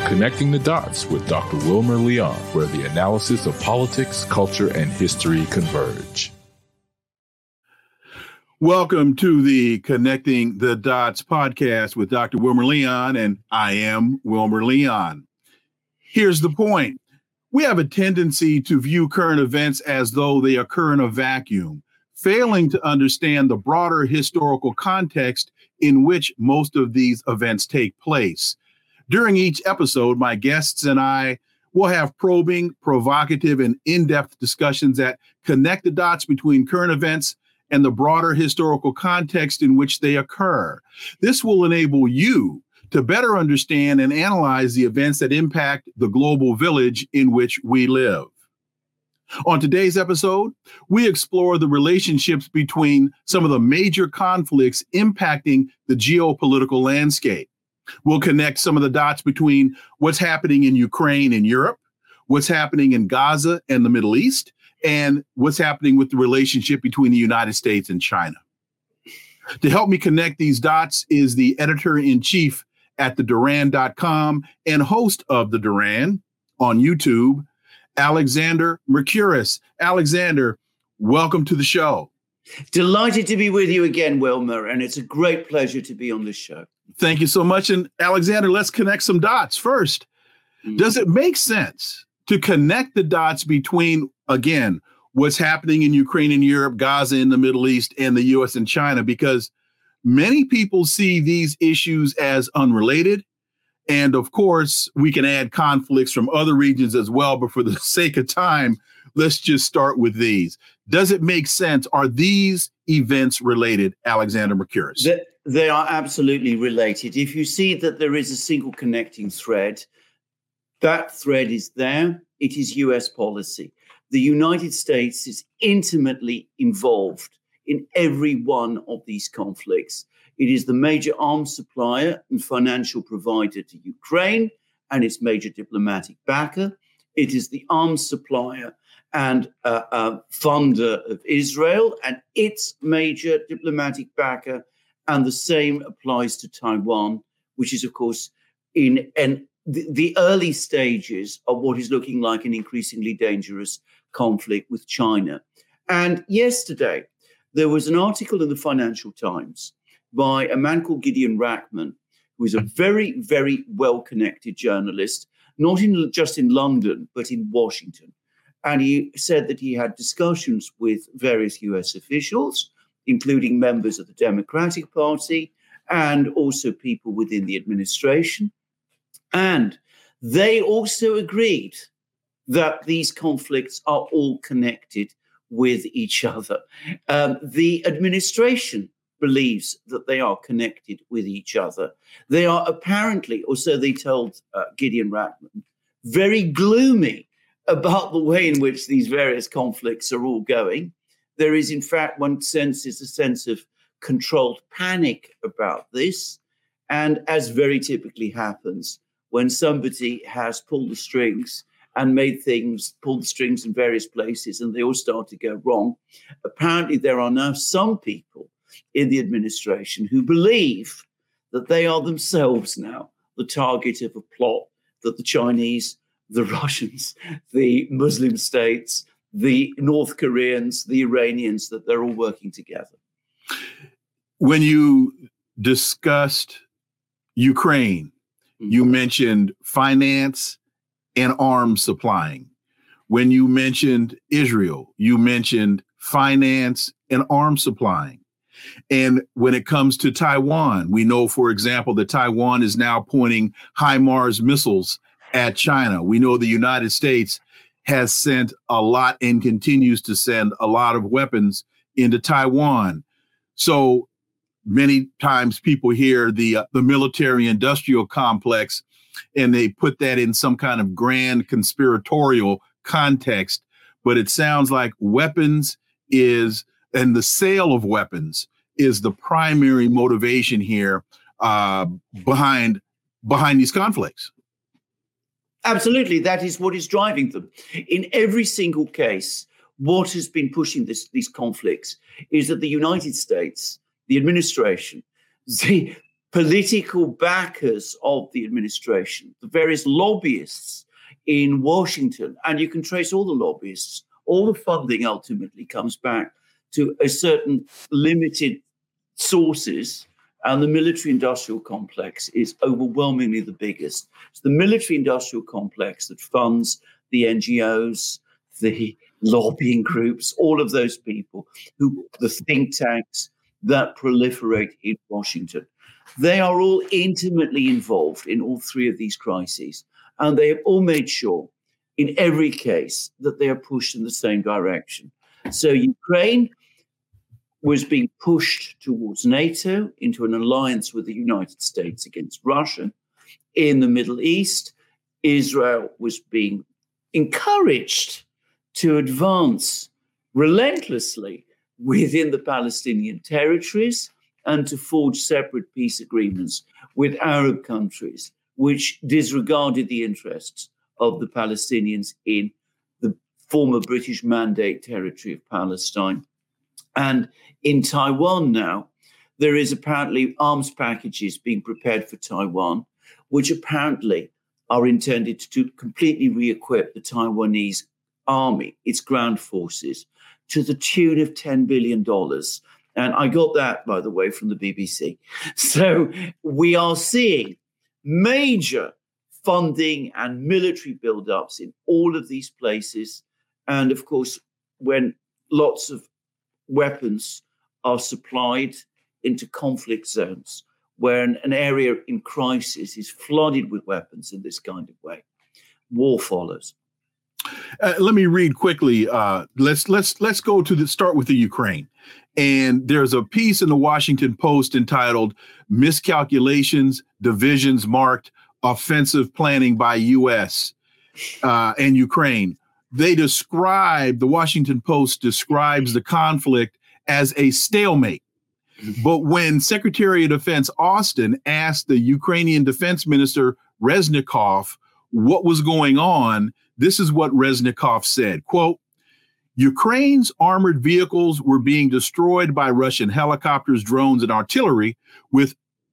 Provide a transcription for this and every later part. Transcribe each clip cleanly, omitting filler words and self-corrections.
Connecting the Dots with Dr. Wilmer Leon, where the analysis of politics, culture, and history converge. Welcome to the Connecting the Dots podcast with Dr. Wilmer Leon, and I am Wilmer Leon. Here's the point. We have a tendency to view current events as though they occur in a vacuum, failing to understand the broader historical context in which most of these events take place. During each episode, my guests and I will have probing, provocative, and in-depth discussions that connect the dots between current events and the broader historical context in which they occur. This will enable you to better understand and analyze the events that impact the global village in which we live. On today's episode, we explore the relationships between some of the major conflicts impacting the geopolitical landscape. We'll connect some of the dots between what's happening in Ukraine and Europe, what's happening in Gaza and the Middle East, and what's happening with the relationship between the United States and China. To help me connect these dots is the editor-in-chief at theduran.com and host of The Duran on YouTube, Alexander Mercouris. Alexander, welcome to the show. Delighted to be with you again, Wilmer, and it's a great pleasure to be on this show. Thank you so much. And Alexander, let's connect some dots. First, does it make sense to connect the dots between, again, what's happening in Ukraine and Europe, Gaza in the Middle East, and the U.S. and China? Because many people see these issues as unrelated. And of course, we can add conflicts from other regions as well. But for the sake of time, let's just start with these. Does it make sense? Are these events related, Alexander Mercouris? They are absolutely related. If you see that there is a single connecting thread, that thread is there. It is U.S. policy. The United States is intimately involved in every one of these conflicts. It is the major arms supplier and financial provider to Ukraine and its major diplomatic backer. It is the arms supplier and funder of Israel and its major diplomatic backer. And the same applies to Taiwan, which is, of course, in the early stages of what is looking like an increasingly dangerous conflict with China. And yesterday, there was an article in the Financial Times by a man called Gideon Rachman, who is a very, very well-connected journalist, not just in London, but in Washington. And he said that he had discussions with various US officials, including members of the Democratic Party and also people within the administration. And they also agreed that these conflicts are all connected with each other. The administration believes that they are connected with each other. They are apparently, or so they told Gideon Rachman, very gloomy about the way in which these various conflicts are all going. There is, in fact, one senses a sense of controlled panic about this. And as very typically happens, when somebody has pulled the strings and pulled the strings in various places and they all start to go wrong, apparently there are now some people in the administration who believe that they are themselves now the target of a plot that the Chinese, the Russians, the Muslim states, the North Koreans, the Iranians, that they're all working together. When you discussed Ukraine, you mentioned finance and arms supplying. When you mentioned Israel, you mentioned finance and arms supplying. And when it comes to Taiwan, we know, for example, that Taiwan is now pointing HIMARS missiles at China. We know the United States has sent a lot and continues to send a lot of weapons into Taiwan. So many times people hear the military industrial complex and they put that in some kind of grand conspiratorial context. But it sounds like weapons and the sale of weapons is the primary motivation here behind these conflicts. Absolutely. That is what is driving them. In every single case, what has been pushing these conflicts is that the United States, the administration, political backers of the administration, the various lobbyists in Washington, and you can trace all the lobbyists, all the funding ultimately comes back to a certain limited sources, and the military-industrial complex is overwhelmingly the biggest. It's the military-industrial complex that funds the NGOs, the lobbying groups, all of those people, the think tanks that proliferate in Washington. They are all intimately involved in all three of these crises, and they have all made sure in every case that they are pushed in the same direction. So Ukraine was being pushed towards NATO, into an alliance with the United States against Russia. In the Middle East, Israel was being encouraged to advance relentlessly within the Palestinian territories and to forge separate peace agreements with Arab countries, which disregarded the interests of the Palestinians in the former British Mandate territory of Palestine. And in Taiwan now, there is apparently arms packages being prepared for Taiwan, which apparently are intended to completely re-equip the Taiwanese army, its ground forces, to the tune of $10 billion. And I got that, by the way, from the BBC. So we are seeing major funding and military buildups in all of these places. And of course, when lots of weapons are supplied into conflict zones, where an area in crisis is flooded with weapons in this kind of way, war follows. Let me read quickly. Let's go to start with the Ukraine. And there's a piece in the Washington Post entitled "Miscalculations, Divisions Marked Offensive Planning by U.S. And Ukraine." The Washington Post describes the conflict as a stalemate. But when Secretary of Defense Austin asked the Ukrainian Defense Minister Reznikov what was going on, this is what Reznikov said, quote, "Ukraine's armored vehicles were being destroyed by Russian helicopters, drones, and artillery with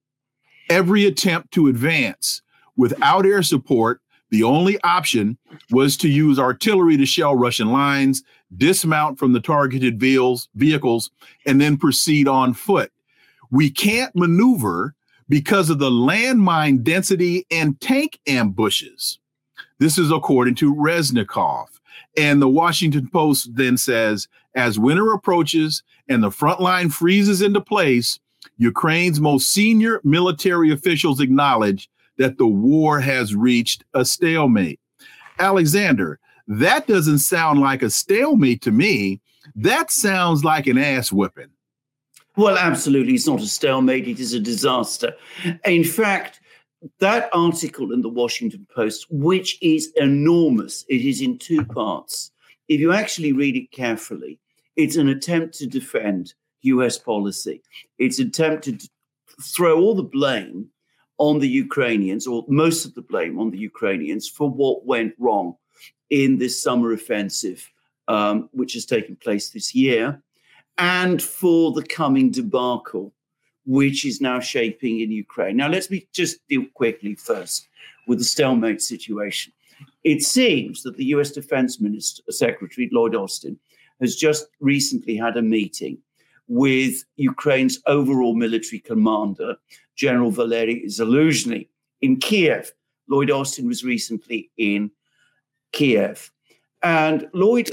every attempt to advance. Without air support, the only option was to use artillery to shell Russian lines, dismount from the targeted vehicles, and then proceed on foot. We can't maneuver because of the landmine density and tank ambushes." This is according to Reznikov. And the Washington Post then says, as winter approaches and the front line freezes into place, Ukraine's most senior military officials acknowledge that the war has reached a stalemate. Alexander, that doesn't sound like a stalemate to me. That sounds like an ass whipping. Well, absolutely. It's not a stalemate. It is a disaster. In fact, that article in the Washington Post, which is enormous, it is in two parts. If you actually read it carefully, it's an attempt to defend US policy. It's an attempt to throw all the blame on the Ukrainians, or most of the blame on the Ukrainians, for what went wrong in this summer offensive, which has taken place this year, and for the coming debacle, which is now shaping in Ukraine. Now, let's just deal quickly first with the stalemate situation. It seems that the US Defense Secretary, Lloyd Austin, has just recently had a meeting with Ukraine's overall military commander, General Valery Zaluzhny, in Kiev. Lloyd Austin was recently in Kiev. And Lloyd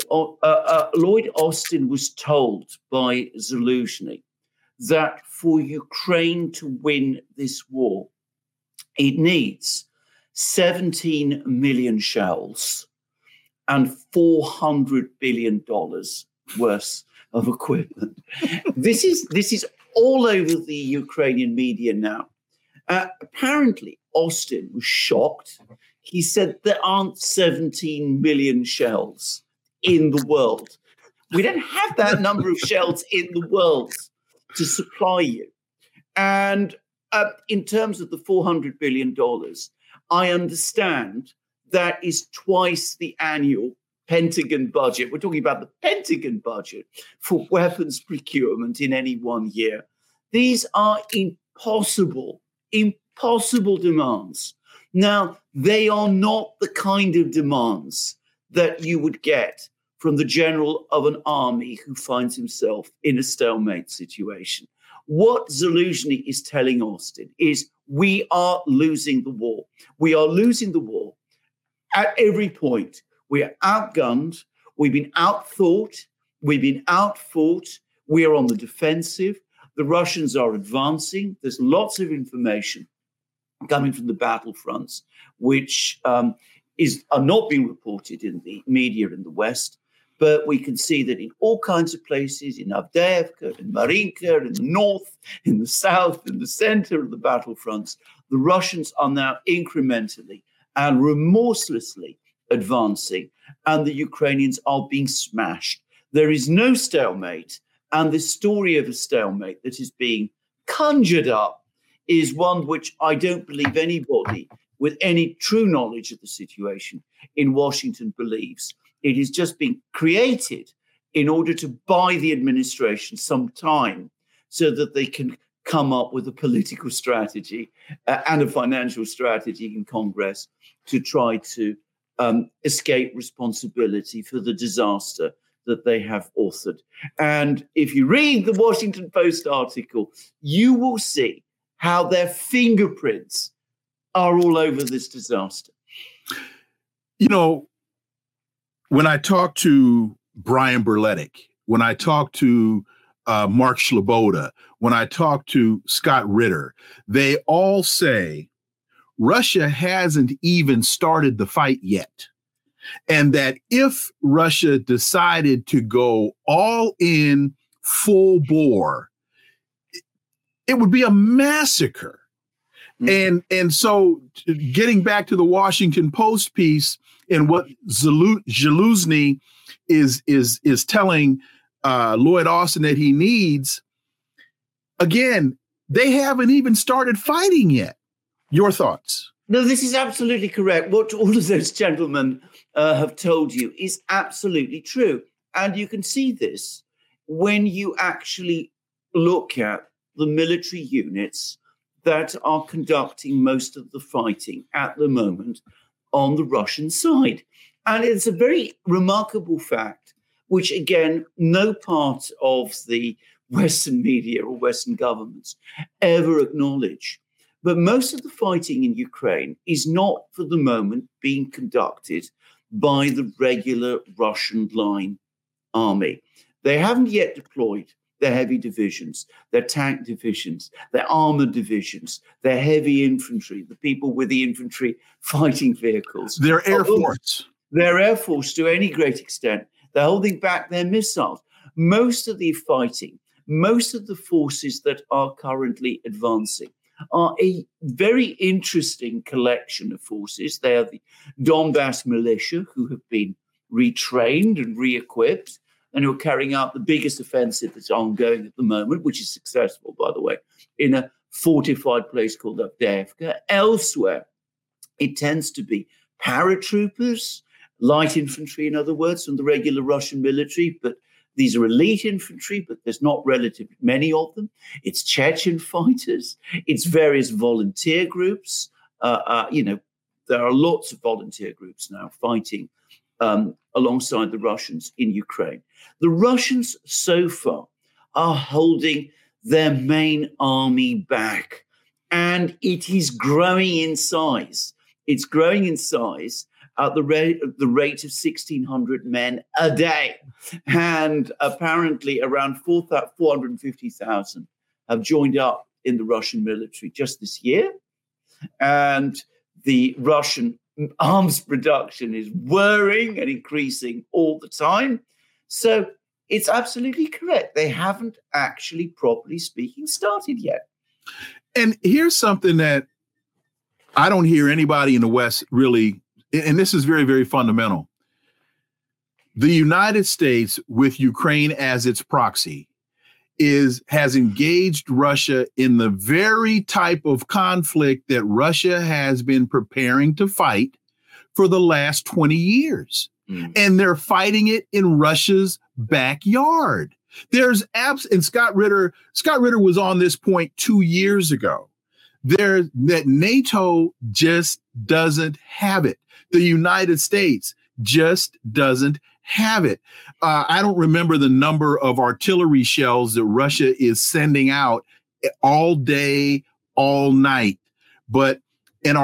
Austin was told by Zaluzhny that for Ukraine to win this war, it needs 17 million shells and $400 billion worth of equipment. This is all over the Ukrainian media now. Apparently, Austin was shocked. He said there aren't 17 million shells in the world. We don't have that number of shells in the world to supply you. And in terms of the $400 billion, I understand that is twice the annual Pentagon budget. We're talking about the Pentagon budget for weapons procurement in any one year. These are impossible impossible demands. Now, they are not the kind of demands that you would get from the general of an army who finds himself in a stalemate situation. What Zaluzhny is telling Austin is we are losing the war. We are losing the war at every point. We are outgunned. We've been outthought. We've been outfought. We are on the defensive. The Russians are advancing. There's lots of information coming from the battlefronts, which are not being reported in the media in the West. But we can see that in all kinds of places, in Avdiivka, in Marinka, in the north, in the south, in the center of the battlefronts, the Russians are now incrementally and remorselessly advancing, and the Ukrainians are being smashed. There is no stalemate, and the story of a stalemate that is being conjured up is one which I don't believe anybody with any true knowledge of the situation in Washington believes. It is just being created in order to buy the administration some time so that they can come up with a political strategy and a financial strategy in Congress to try to escape responsibility for the disaster that they have authored. And if you read the Washington Post article, you will see how their fingerprints are all over this disaster. You know, when I talk to Brian Berletic, when I talk to Mark Sleboda, when I talk to Scott Ritter, they all say Russia hasn't even started the fight yet. And that if Russia decided to go all in full bore, it would be a massacre. Mm-hmm. And so getting back to the Washington Post piece and what Zaluzhny is telling Lloyd Austin that he needs, again, they haven't even started fighting yet. Your thoughts? No, this is absolutely correct. What all of those gentlemen have told you is absolutely true. And you can see this when you actually look at the military units that are conducting most of the fighting at the moment on the Russian side. And it's a very remarkable fact, which, again, no part of the Western media or Western governments ever acknowledge. But most of the fighting in Ukraine is not, for the moment, being conducted by the regular Russian line army. They haven't yet deployed their heavy divisions, their tank divisions, their armored divisions, their heavy infantry, the people with the infantry fighting vehicles. Their Air Force. Their Air Force, to any great extent. They're holding back their missiles. Most of the fighting, most of the forces that are currently advancing are a very interesting collection of forces. They are the Donbass militia, who have been retrained and re-equipped, and who are carrying out the biggest offensive that's ongoing at the moment, which is successful, by the way, in a fortified place called Avdiivka. Elsewhere, it tends to be paratroopers, light infantry, in other words, from the regular Russian military, but these are elite infantry, but there's not relatively many of them. It's Chechen fighters. It's various volunteer groups. There are lots of volunteer groups now fighting alongside the Russians in Ukraine. The Russians so far are holding their main army back, and it is growing in size. It's growing in size at the rate of 1,600 men a day. And apparently around 450,000 have joined up in the Russian military just this year. And the Russian arms production is whirring and increasing all the time. So it's absolutely correct. They haven't actually, properly speaking, started yet. And here's something that I don't hear anybody in the West really, and this is very, very fundamental. The United States, with Ukraine as its proxy, has engaged Russia in the very type of conflict that Russia has been preparing to fight for the last 20 years. And they're fighting it in Russia's backyard. And Scott Ritter was on this point 2 years ago, that NATO just doesn't have it. The United States just doesn't have it. I don't remember the number of artillery shells that Russia is sending out all day, all night, but a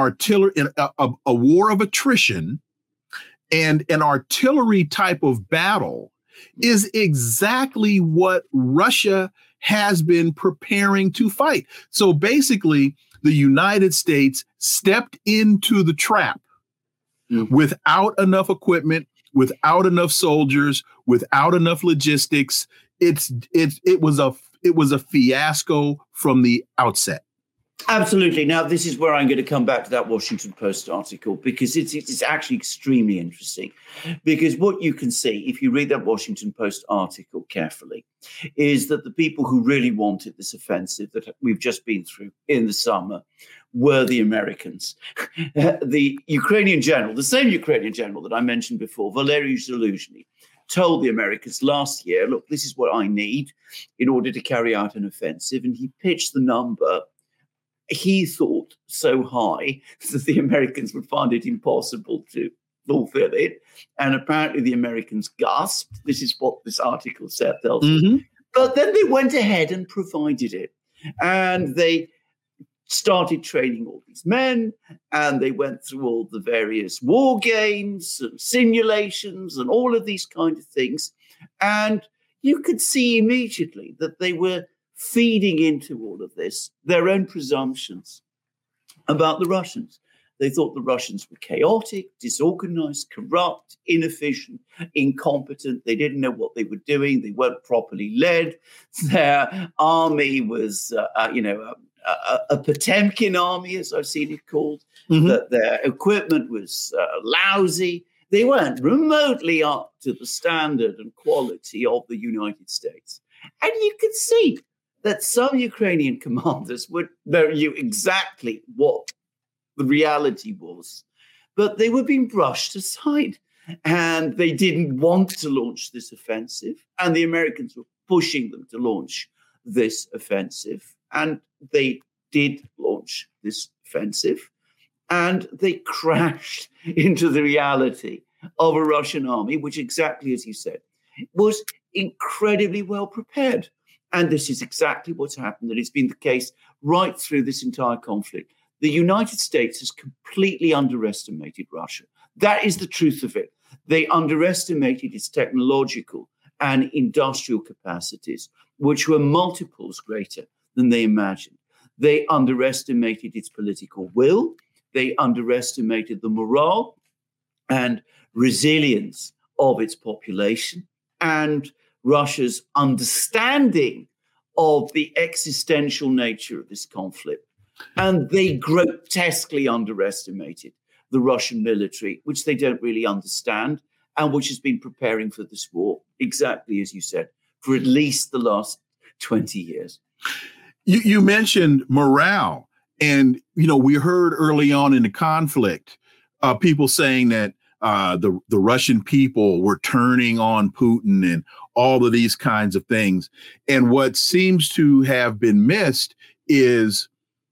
war of attrition and an artillery type of battle is exactly what Russia has been preparing to fight. So basically, the United States stepped into the trap without enough equipment, without enough soldiers, without enough logistics. It was a fiasco from the outset. Absolutely. Now, this is where I'm going to come back to that Washington Post article, because it's actually extremely interesting. Because what you can see, if you read that Washington Post article carefully, is that the people who really wanted this offensive that we've just been through in the summer were the Americans. The Ukrainian general, the same Ukrainian general that I mentioned before, Valery Zaluzhny, told the Americans last year, look, this is what I need in order to carry out an offensive. And he pitched the number he thought so high that the Americans would find it impossible to fulfill it. And apparently the Americans gasped. This is what this article tells us. But then they went ahead and provided it. And they started training all these men, and they went through all the various war games and simulations and all of these kind of things. And you could see immediately that they were feeding into all of this their own presumptions about the Russians. They thought the Russians were chaotic, disorganized, corrupt, inefficient, incompetent. They didn't know what they were doing. They weren't properly led. Their army was, a Potemkin army, as I've seen it called. That their equipment was lousy. They weren't remotely up to the standard and quality of the United States. And you could see that some Ukrainian commanders would know you exactly what the reality was, but they were being brushed aside, and they didn't want to launch this offensive, and the Americans were pushing them to launch this offensive, and they did launch this offensive, and they crashed into the reality of a Russian army, which, exactly as you said, was incredibly well prepared. And this is exactly what's happened. And it's been the case right through this entire conflict. The United States has completely underestimated Russia. That is the truth of it. They underestimated its technological and industrial capacities, which were multiples greater than they imagined. They underestimated its political will. They underestimated the morale and resilience of its population, and Russia's understanding of the existential nature of this conflict. And they grotesquely underestimated the Russian military, which they don't really understand, and which has been preparing for this war, exactly as you said, for at least the last 20 years. You mentioned morale. And, we heard early on in the conflict, people saying that the Russian people were turning on Putin and all of these kinds of things. And what seems to have been missed is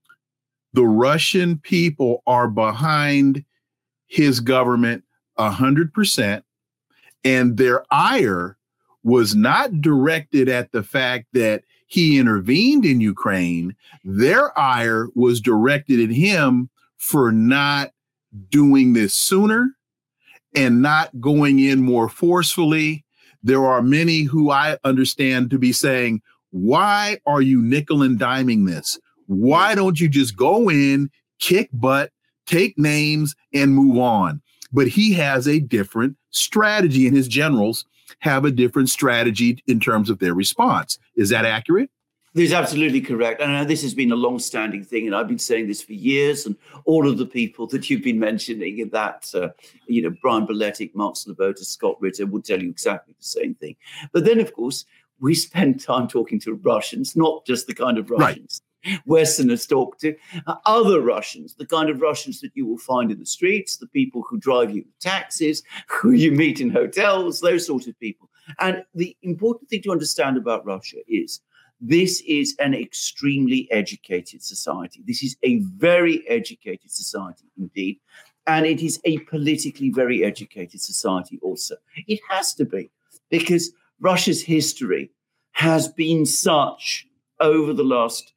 the Russian people are behind his government 100%. And their ire was not directed at the fact that he intervened in Ukraine. Their ire was directed at him for not doing this sooner and not going in more forcefully. There are many who I understand to be saying, why are you nickel and diming this? Why don't you just go in, kick butt, take names, and move on? But he has a different strategy, and his generals have a different strategy in terms of their response. Is that accurate? This is absolutely correct. And this has been a long-standing thing, and I've been saying this for years, and all of the people that you've been mentioning in that, Brian Beletic, Mark Slobota, Scott Ritter would tell you exactly the same thing. But then, of course, we spend time talking to Russians, not just the kind of Russians Westerners talk to, other Russians, the kind of Russians that you will find in the streets, the people who drive you taxis, who you meet in hotels, those sorts of people. And the important thing to understand about Russia is This is an extremely educated society. This is a very educated society indeed. And it is a politically very educated society also. It has to be, because Russia's history has been such over the last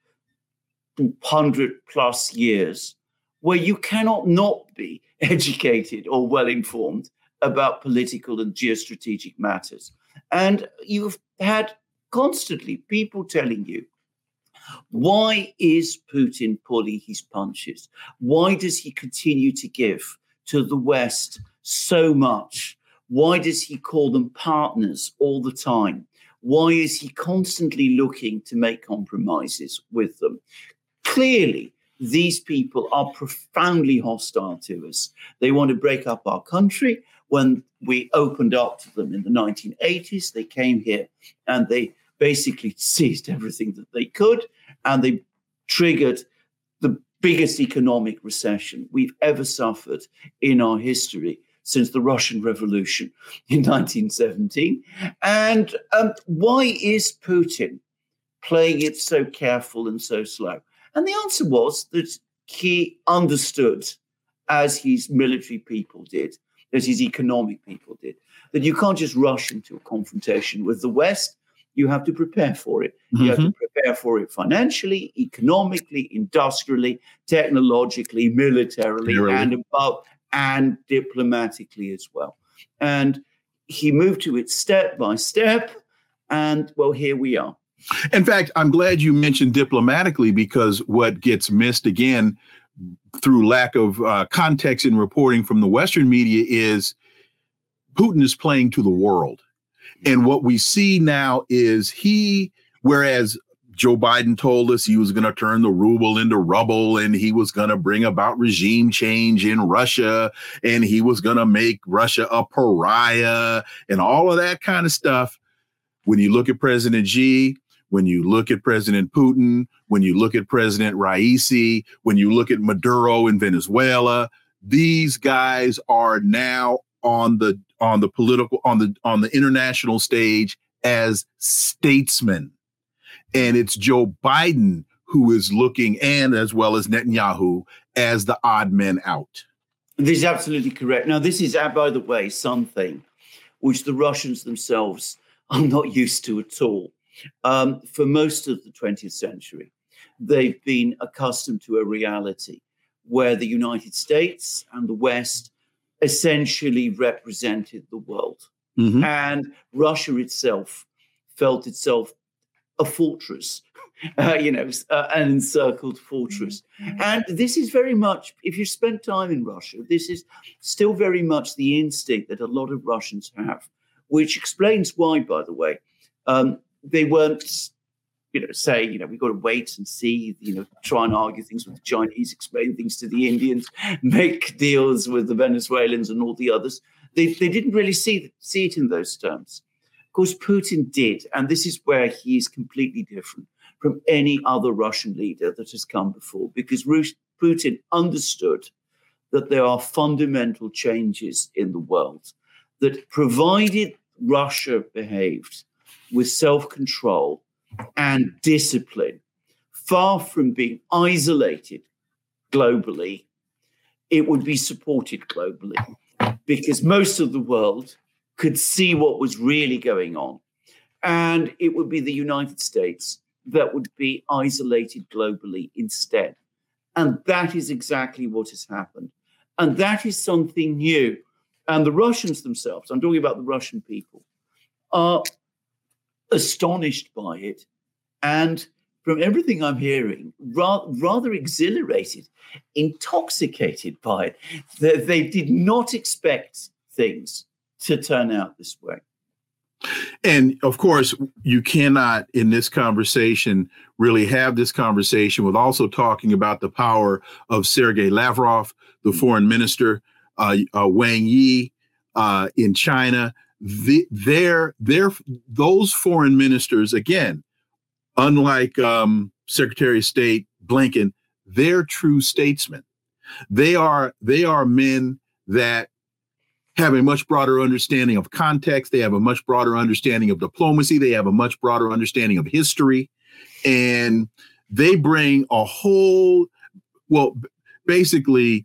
100 plus years where you cannot not be educated or well informed about political and geostrategic matters. And you've had constantly people telling you, why is Putin pulling his punches? Why does he continue to give to the West so much? Why does he call them partners all the time? Why is he constantly looking to make compromises with them? Clearly, these people are profoundly hostile to us. They want to break up our country. When we opened up to them in the 1980s, they came here and they basically seized everything that they could, and they triggered the biggest economic recession we've ever suffered in our history since the Russian Revolution in 1917. And why is Putin playing it so careful and so slow? And the answer was that he understood, as his military people did, as his economic people did, that you can't just rush into a confrontation with the West. You have to prepare for it. You have to prepare for it financially, economically, industrially, technologically, militarily, and diplomatically as well. And he moved to it step by step. And, well, here we are. In fact, I'm glad you mentioned diplomatically, because what gets missed again through lack of context in reporting from the Western media is Putin is playing to the world. And what we see now is whereas Joe Biden told us he was going to turn the ruble into rubble, and he was going to bring about regime change in Russia, and he was going to make Russia a pariah and all of that kind of stuff. When you look at President Xi, when you look at President Putin, when you look at President Raisi, when you look at Maduro in Venezuela, these guys are now on the international stage as statesmen. And it's Joe Biden who is looking, and as well as Netanyahu, as the odd men out. This is absolutely correct. Now, this is, by the way, something which the Russians themselves are not used to at all. For most of the 20th century, they've been accustomed to a reality where the United States and the West essentially represented the world. And Russia itself felt itself a fortress, an encircled fortress. And this is very much, if you spend time in Russia, this is still very much the instinct that a lot of Russians have, which explains why, by the way, they weren't, say, we've got to wait and see, try and argue things with the Chinese, explain things to the Indians, make deals with the Venezuelans and all the others. They didn't really see it in those terms. Of course, Putin did, and this is where he is completely different from any other Russian leader that has come before, because Putin understood that there are fundamental changes in the world that, provided Russia behaved with self-control and discipline, far from being isolated globally, it would be supported globally, because most of the world could see what was really going on. And it would be the United States that would be isolated globally instead. And that is exactly what has happened. And that is something new. And the Russians themselves, I'm talking about the Russian people, are astonished by it. And from everything I'm hearing, rather exhilarated, intoxicated by it. They did not expect things to turn out this way. And of course, you cannot in this conversation really have this conversation with also talking about the power of Sergei Lavrov, the foreign minister, Wang Yi in China. Those foreign ministers, again, unlike Secretary of State Blinken, they're true statesmen. They are men that have a much broader understanding of context. They have a much broader understanding of diplomacy. They have a much broader understanding of history. and they bring a whole, basically,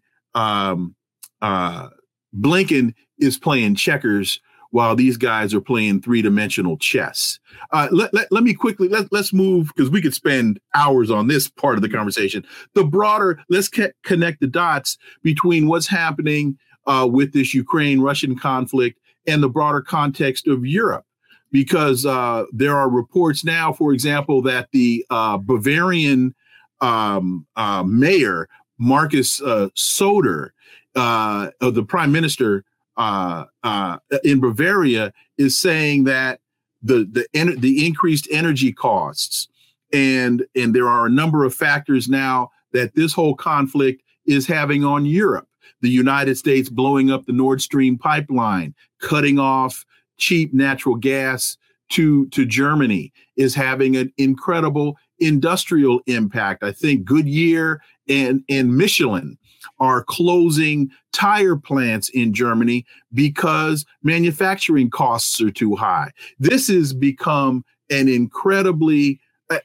Blinken is playing checkers while these guys are playing three-dimensional chess. Let me quickly, let's move, because we could spend hours on this part of the conversation. The broader, let's connect the dots between what's happening with this Ukraine-Russian conflict and the broader context of Europe. Because there are reports now, for example, that the Bavarian mayor, Markus Söder, the prime minister in Bavaria, is saying that the increased energy costs, and there are a number of factors now that this whole conflict is having on Europe. The United States blowing up the Nord Stream pipeline, cutting off cheap natural gas to Germany, is having an incredible industrial impact. I think Goodyear and Michelin are closing tire plants in Germany because manufacturing costs are too high. This has become an incredibly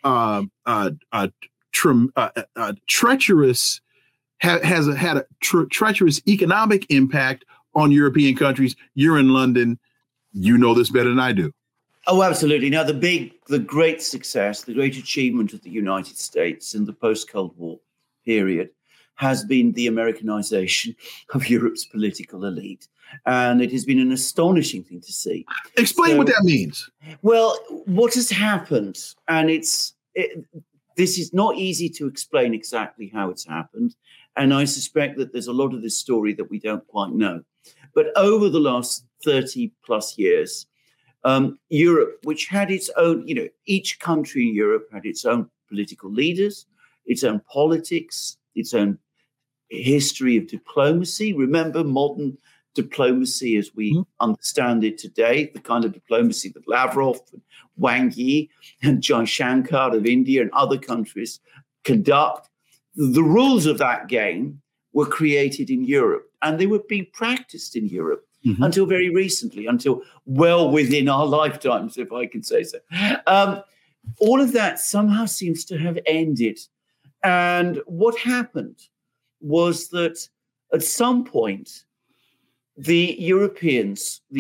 treacherous, has had a treacherous economic impact on European countries. You're in London. You know this better than I do. Oh, absolutely. Now, the great success, the great achievement of the United States in the post-Cold War period has been the Americanization of Europe's political elite. And it has been an astonishing thing to see. Explain what that means. Well, what has happened, and this is not easy to explain exactly how it's happened. And I suspect that there's a lot of this story that we don't quite know. But over the last 30 plus years, Europe, which had its own, each country in Europe had its own political leaders, its own politics, its own history of diplomacy. Remember, modern diplomacy as we understand it today, the kind of diplomacy that Lavrov, and Wang Yi, and Jaishankar of India and other countries conduct. The rules of that game were created in Europe, and they were being practiced in Europe until very recently, until well within our lifetimes, if I can say so. All of that somehow seems to have ended. And what happened was that at some point, the European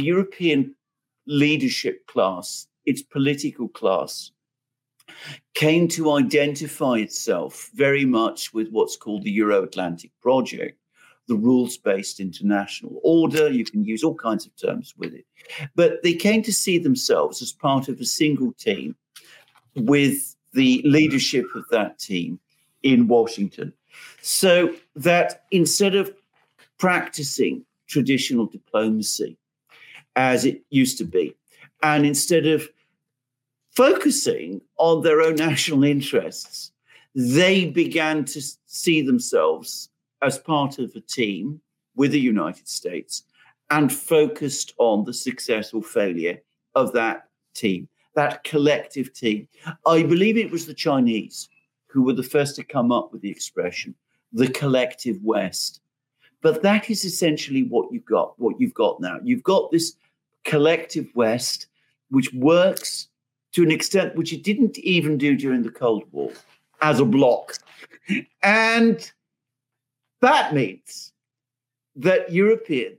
leadership class, its political class, came to identify itself very much with what's called the Euro-Atlantic project, the rules-based international order. You can use all kinds of terms with it. But they came to see themselves as part of a single team with the leadership of that team in Washington. So that instead of practicing traditional diplomacy as it used to be, and instead of focusing on their own national interests, they began to see themselves as part of a team with the United States and focused on the success or failure of that team, that collective team. I believe it was the Chinese who were the first to come up with the expression, the collective West. But that is essentially what you've got now. You've got this collective West, which works to an extent which it didn't even do during the Cold War, as a bloc. And that means that European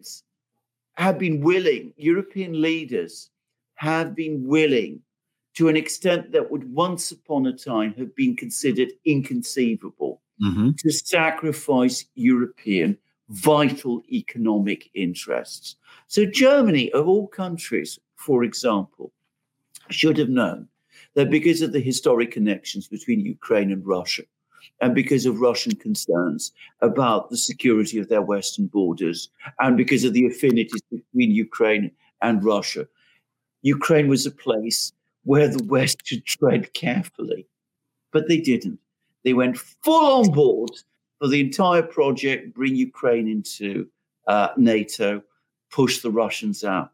leaders have been willing, to an extent that would once upon a time have been considered inconceivable, to sacrifice European vital economic interests. So Germany, of all countries, for example, should have known that because of the historic connections between Ukraine and Russia, and because of Russian concerns about the security of their western borders, and because of the affinities between Ukraine and Russia, Ukraine was a place where the West should tread carefully. But they didn't. They went full on board for the entire project, bring Ukraine into NATO, push the Russians out.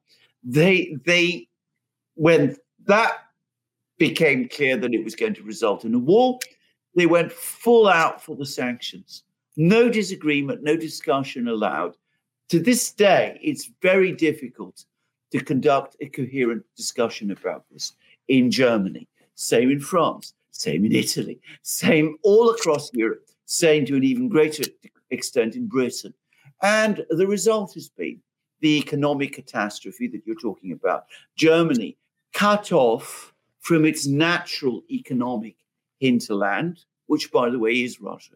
When that became clear that it was going to result in a war, they went full out for the sanctions. No disagreement, no discussion allowed. To this day, it's very difficult to conduct a coherent discussion about this in Germany. Same in France. same in Italy, same all across Europe, same to an even greater extent in Britain. And the result has been the economic catastrophe that you're talking about. Germany cut off from its natural economic hinterland, which, by the way, is Russia.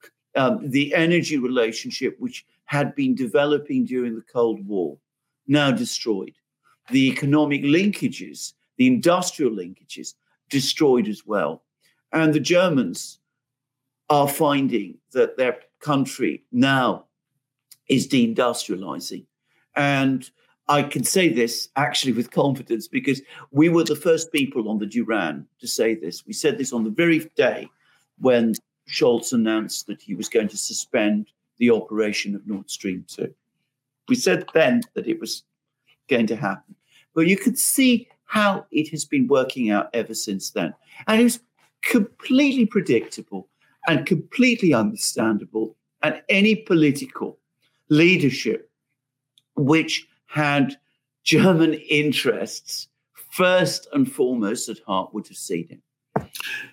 The energy relationship, which had been developing during the Cold War, now destroyed. The economic linkages, the industrial linkages, destroyed as well. And the Germans are finding that their country now is deindustrializing. And I can say this actually with confidence because we were the first people on the Duran to say this. We said this on the very day when Scholz announced that he was going to suspend the operation of Nord Stream 2. We said then that it was going to happen. But you could see how it has been working out ever since then. And it was completely predictable and completely understandable. And any political leadership which had German interests first and foremost at heart would have seen it.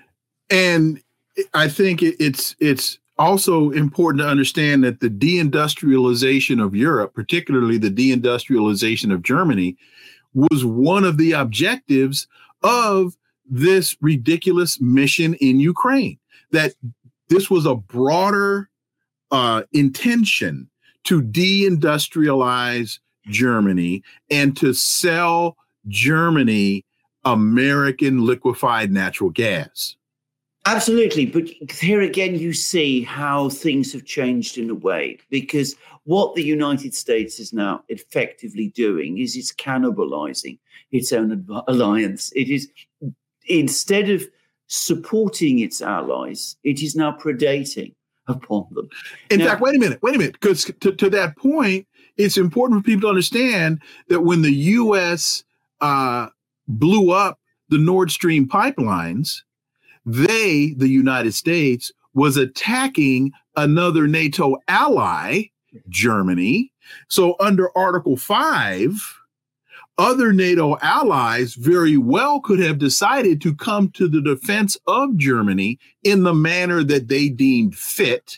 And I think it's also important to understand that the deindustrialization of Europe, particularly the deindustrialization of Germany, was one of the objectives of this ridiculous mission in Ukraine, that this was a broader intention to deindustrialize Germany and to sell Germany American liquefied natural gas. Absolutely. But here again, you see how things have changed in a way, because what the United States is now effectively doing is it's cannibalizing its own alliance. It is, instead of supporting its allies, it is now predating upon them. In fact, wait a minute, because to that point, it's important for people to understand that when the U.S. Blew up the Nord Stream pipelines, the United States, was attacking another NATO ally, Germany. So under Article 5, other NATO allies very well could have decided to come to the defense of Germany in the manner that they deemed fit.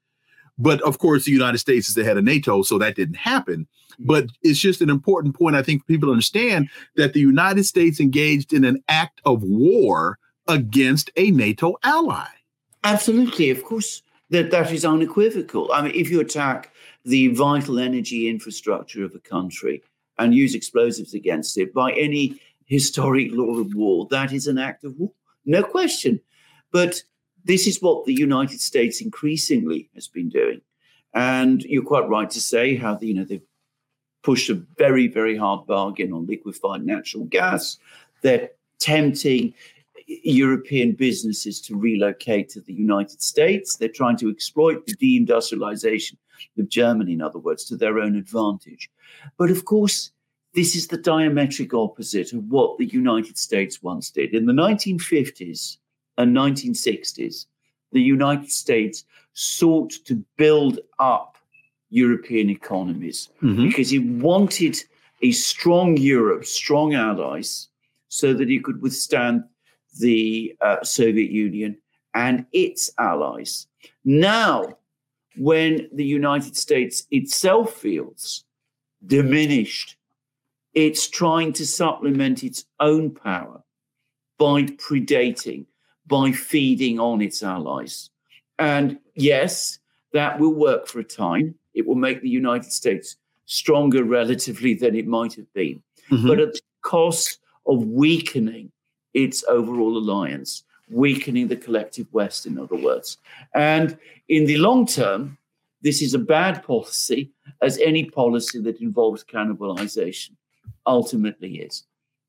But of course, the United States is the head of NATO, so that didn't happen. But it's just an important point, I think, for people to understand that the United States engaged in an act of war against a NATO ally. Absolutely. Of course, that is unequivocal. I mean, if you attack the vital energy infrastructure of a country and use explosives against it by any historic law of war, that is an act of war. No question. But this is what the United States increasingly has been doing. And you're quite right to say how they've pushed a very, very hard bargain on liquefied natural gas. They're tempting European businesses to relocate to the United States. They're trying to exploit the deindustrialization of Germany, in other words, to their own advantage. But of course, this is the diametric opposite of what the United States once did. In the 1950s and 1960s, the United States sought to build up European economies because it wanted a strong Europe, strong allies, so that it could withstand the Soviet Union and its allies. Now, when the United States itself feels diminished, it's trying to supplement its own power by predating, by feeding on its allies. And yes, that will work for a time. It will make the United States stronger relatively than it might have been, but at the cost of weakening its overall alliance, weakening the collective West, in other words. And in the long term, this is a bad policy, as any policy that involves cannibalization ultimately is.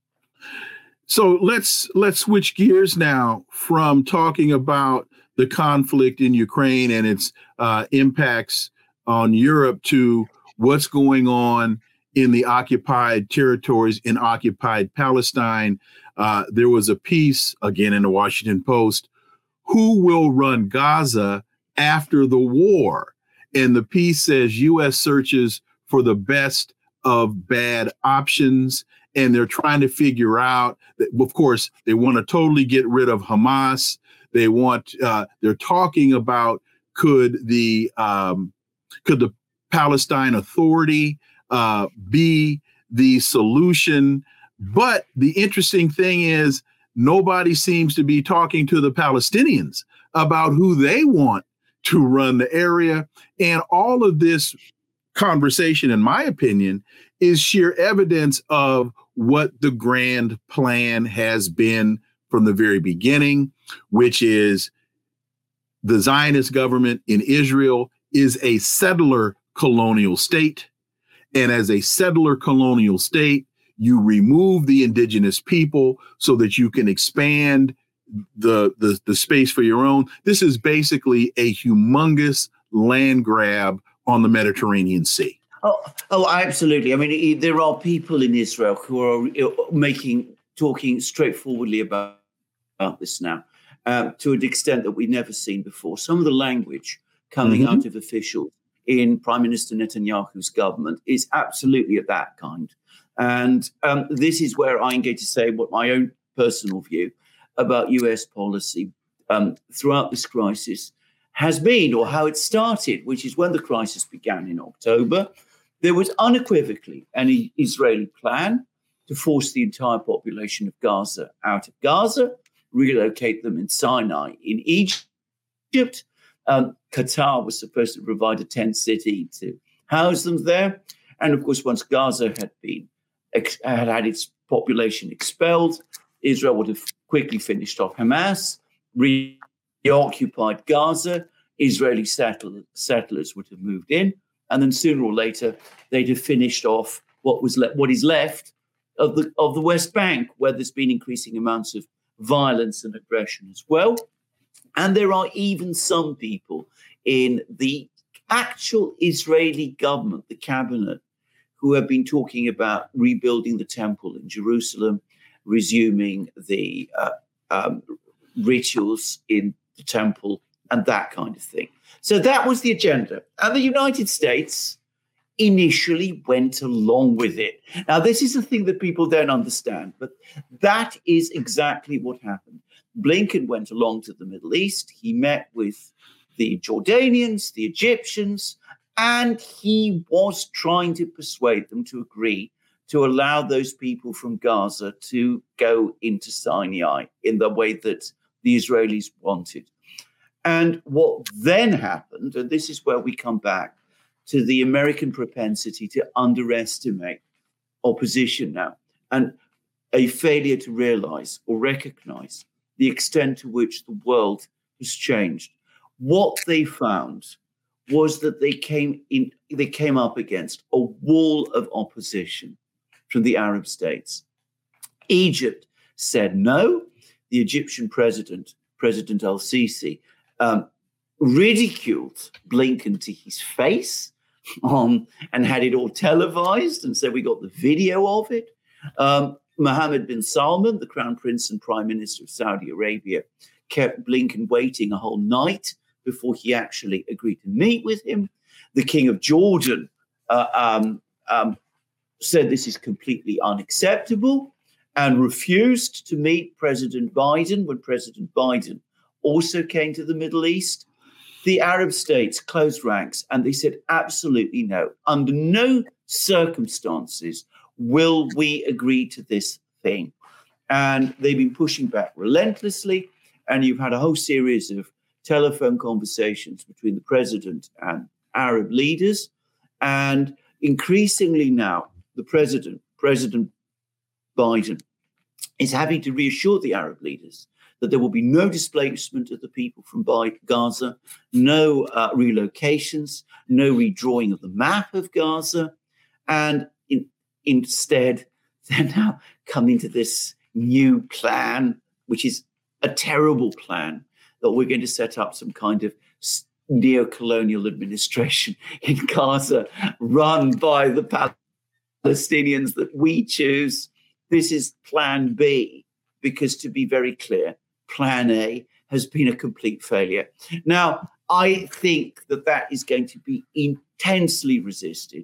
So let's switch gears now from talking about the conflict in Ukraine and its impacts on Europe to what's going on in the occupied territories in occupied Palestine. There was a piece, again, in the Washington Post, who will run Gaza after the war? And the piece says U.S. searches for the best of bad options. and they're trying to figure out that, of course, they want to totally get rid of Hamas. They want, they're talking about could the Palestine Authority be the solution? But the interesting thing is nobody seems to be talking to the Palestinians about who they want to run the area. And all of this conversation, in my opinion, is sheer evidence of what the grand plan has been from the very beginning, which is the Zionist government in Israel is a settler colonial state. And as a settler colonial state, you remove the indigenous people so that you can expand the space for your own. This is basically a humongous land grab on the Mediterranean Sea. Oh, absolutely. I mean, there are people in Israel who are talking straightforwardly about this now, to an extent that we've never seen before. Some of the language coming out of officials in Prime Minister Netanyahu's government is absolutely of that kind. And this is where I'm going to say what my own personal view about US policy throughout this crisis has been, or how it started, which is when the crisis began in October. There was unequivocally an Israeli plan to force the entire population of Gaza out of Gaza, relocate them in Sinai in Egypt. Qatar was supposed to provide a tent city to house them there. And of course, once Gaza had its population expelled, Israel would have quickly finished off Hamas, reoccupied Gaza. Israeli settlers would have moved in, and then sooner or later they'd have finished off what is left of the West Bank, where there's been increasing amounts of violence and aggression as well. And there are even some people in the actual Israeli government, the cabinet, who have been talking about rebuilding the temple in Jerusalem, resuming the rituals in the temple, and that kind of thing. So that was the agenda. And the United States initially went along with it. Now, this is the thing that people don't understand, but that is exactly what happened. Blinken went along to the Middle East. He met with the Jordanians, the Egyptians, and he was trying to persuade them to agree to allow those people from Gaza to go into Sinai in the way that the Israelis wanted. And what then happened, and this is where we come back to the American propensity to underestimate opposition now, and a failure to realize or recognize the extent to which the world has changed. What they found was that they came up against a wall of opposition from the Arab states. Egypt said no. The Egyptian President al-Sisi, ridiculed Blinken to his face and had it all televised, and said we got the video of it. Mohammed bin Salman, the Crown Prince and Prime Minister of Saudi Arabia, kept Blinken waiting a whole night before he actually agreed to meet with him. The King of Jordan said this is completely unacceptable and refused to meet President Biden when President Biden also came to the Middle East. The Arab states closed ranks and they said, absolutely no. Under no circumstances will we agree to this thing. And they've been pushing back relentlessly. And you've had a whole series of telephone conversations between the president and Arab leaders. And increasingly now, the President Biden, is having to reassure the Arab leaders that there will be no displacement of the people from Gaza, no relocations, no redrawing of the map of Gaza. And instead, they're now coming to this new plan, which is a terrible plan, that we're going to set up some kind of neo-colonial administration in Gaza run by the Palestinians that we choose. This is plan B, because to be very clear, plan A has been a complete failure. Now, I think that is going to be intensely resisted.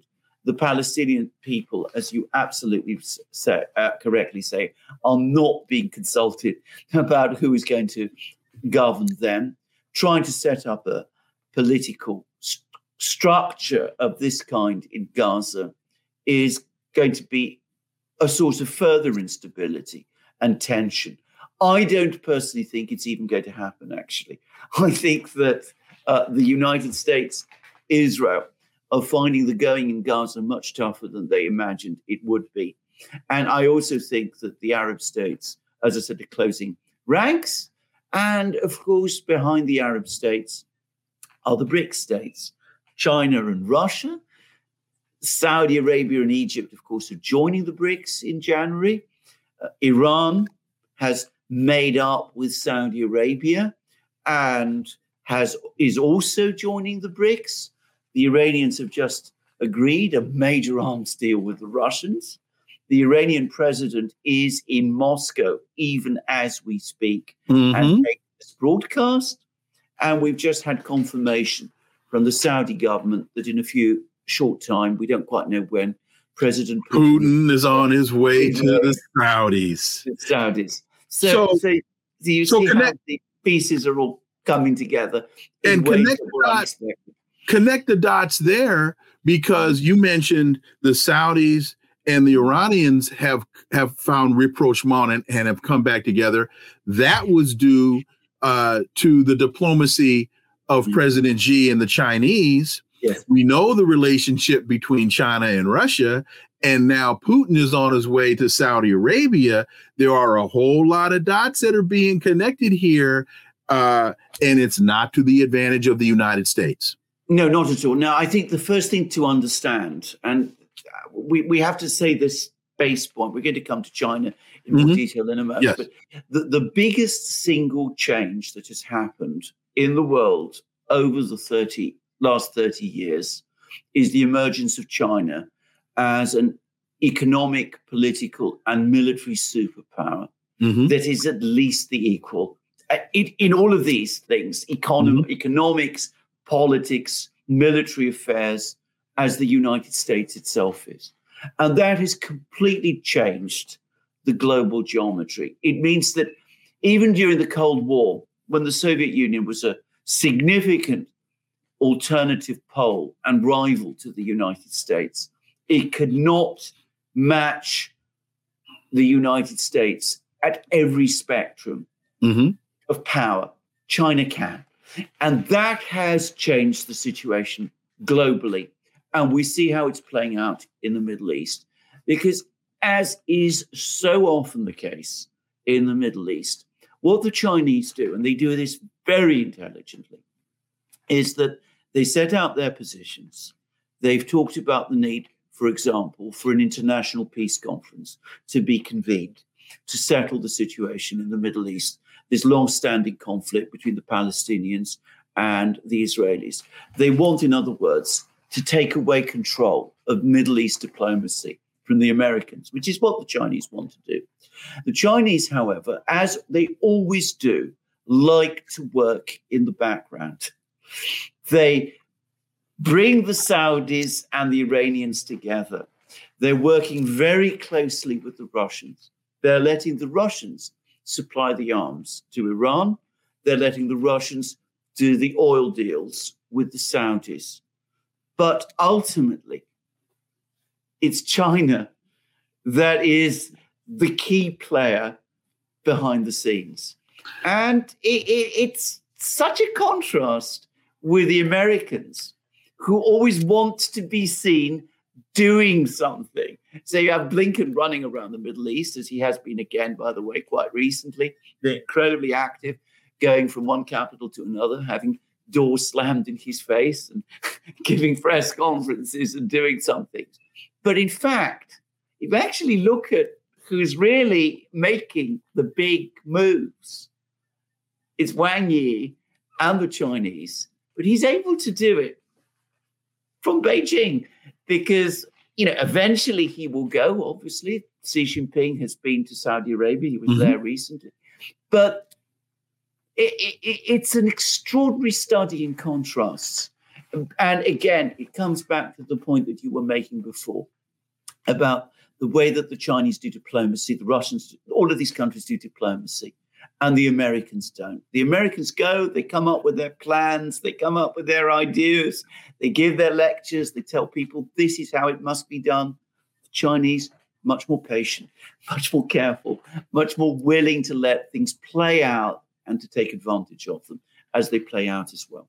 the Palestinian people, as you absolutely correctly say, are not being consulted about who is going to govern them. Trying to set up a political structure of this kind in Gaza is going to be a source of further instability and tension. I don't personally think it's even going to happen, actually. I think that the United States, Israel, are finding the going in Gaza much tougher than they imagined it would be. And I also think that the Arab states, as I said, are closing ranks. And of course, behind the Arab states are the BRICS states, China and Russia. Saudi Arabia and Egypt, of course, are joining the BRICS in January. Iran has made up with Saudi Arabia and is also joining the BRICS. The Iranians have just agreed a major arms deal with the Russians. The Iranian president is in Moscow even as we speak and making this broadcast. And we've just had confirmation from the Saudi government that in a short time, we don't quite know when, President Putin is on his way to the Saudis. So you see how the pieces are all coming together. And connect the dots there, because you mentioned the Saudis and the Iranians have found rapprochement and have come back together. That was due to the diplomacy of President Xi and the Chinese. Yes. We know the relationship between China and Russia, and now Putin is on his way to Saudi Arabia. There are a whole lot of dots that are being connected here, and it's not to the advantage of the United States. No, not at all. Now, I think the first thing to understand, and we have to say this base point, we're going to come to China in more detail in a moment, yes. But the biggest single change that has happened in the world over the last 30 years is the emergence of China as an economic, political, and military superpower that is at least the equal in all of these things, economics, politics, military affairs, as the United States itself is. And that has completely changed the global geometry. It means that even during the Cold War, when the Soviet Union was a significant alternative pole and rival to the United States, it could not match the United States at every spectrum of power. China can. And that has changed the situation globally. And we see how it's playing out in the Middle East. Because as is so often the case in the Middle East, what the Chinese do, and they do this very intelligently, is that they set out their positions. They've talked about the need, for example, for an international peace conference to be convened to settle the situation in the Middle East, this long-standing conflict between the Palestinians and the Israelis. They want, in other words, to take away control of Middle East diplomacy from the Americans, which is what the Chinese want to do. The Chinese, however, as they always do, like to work in the background. They bring the Saudis and the Iranians together. They're working very closely with the Russians. They're letting the Russians supply the arms to Iran. They're letting the Russians do the oil deals with the Saudis. But ultimately, it's China that is the key player behind the scenes. And it's such a contrast with the Americans, who always want to be seen doing something. So you have Blinken running around the Middle East, as he has been again, by the way, quite recently. They're incredibly active, going from one capital to another, having doors slammed in his face and giving press conferences and doing some things. But in fact, if you actually look at who's really making the big moves, it's Wang Yi and the Chinese. But he's able to do it from Beijing because, eventually he will go, obviously. Xi Jinping has been to Saudi Arabia. He was there recently. But it's an extraordinary study in contrasts And again, it comes back to the point that you were making before about the way that the Chinese do diplomacy, the Russians, all of these countries do diplomacy, and the Americans don't. The Americans go, they come up with their plans, they come up with their ideas, they give their lectures, they tell people this is how it must be done. The Chinese, much more patient, much more careful, much more willing to let things play out and to take advantage of them as they play out as well.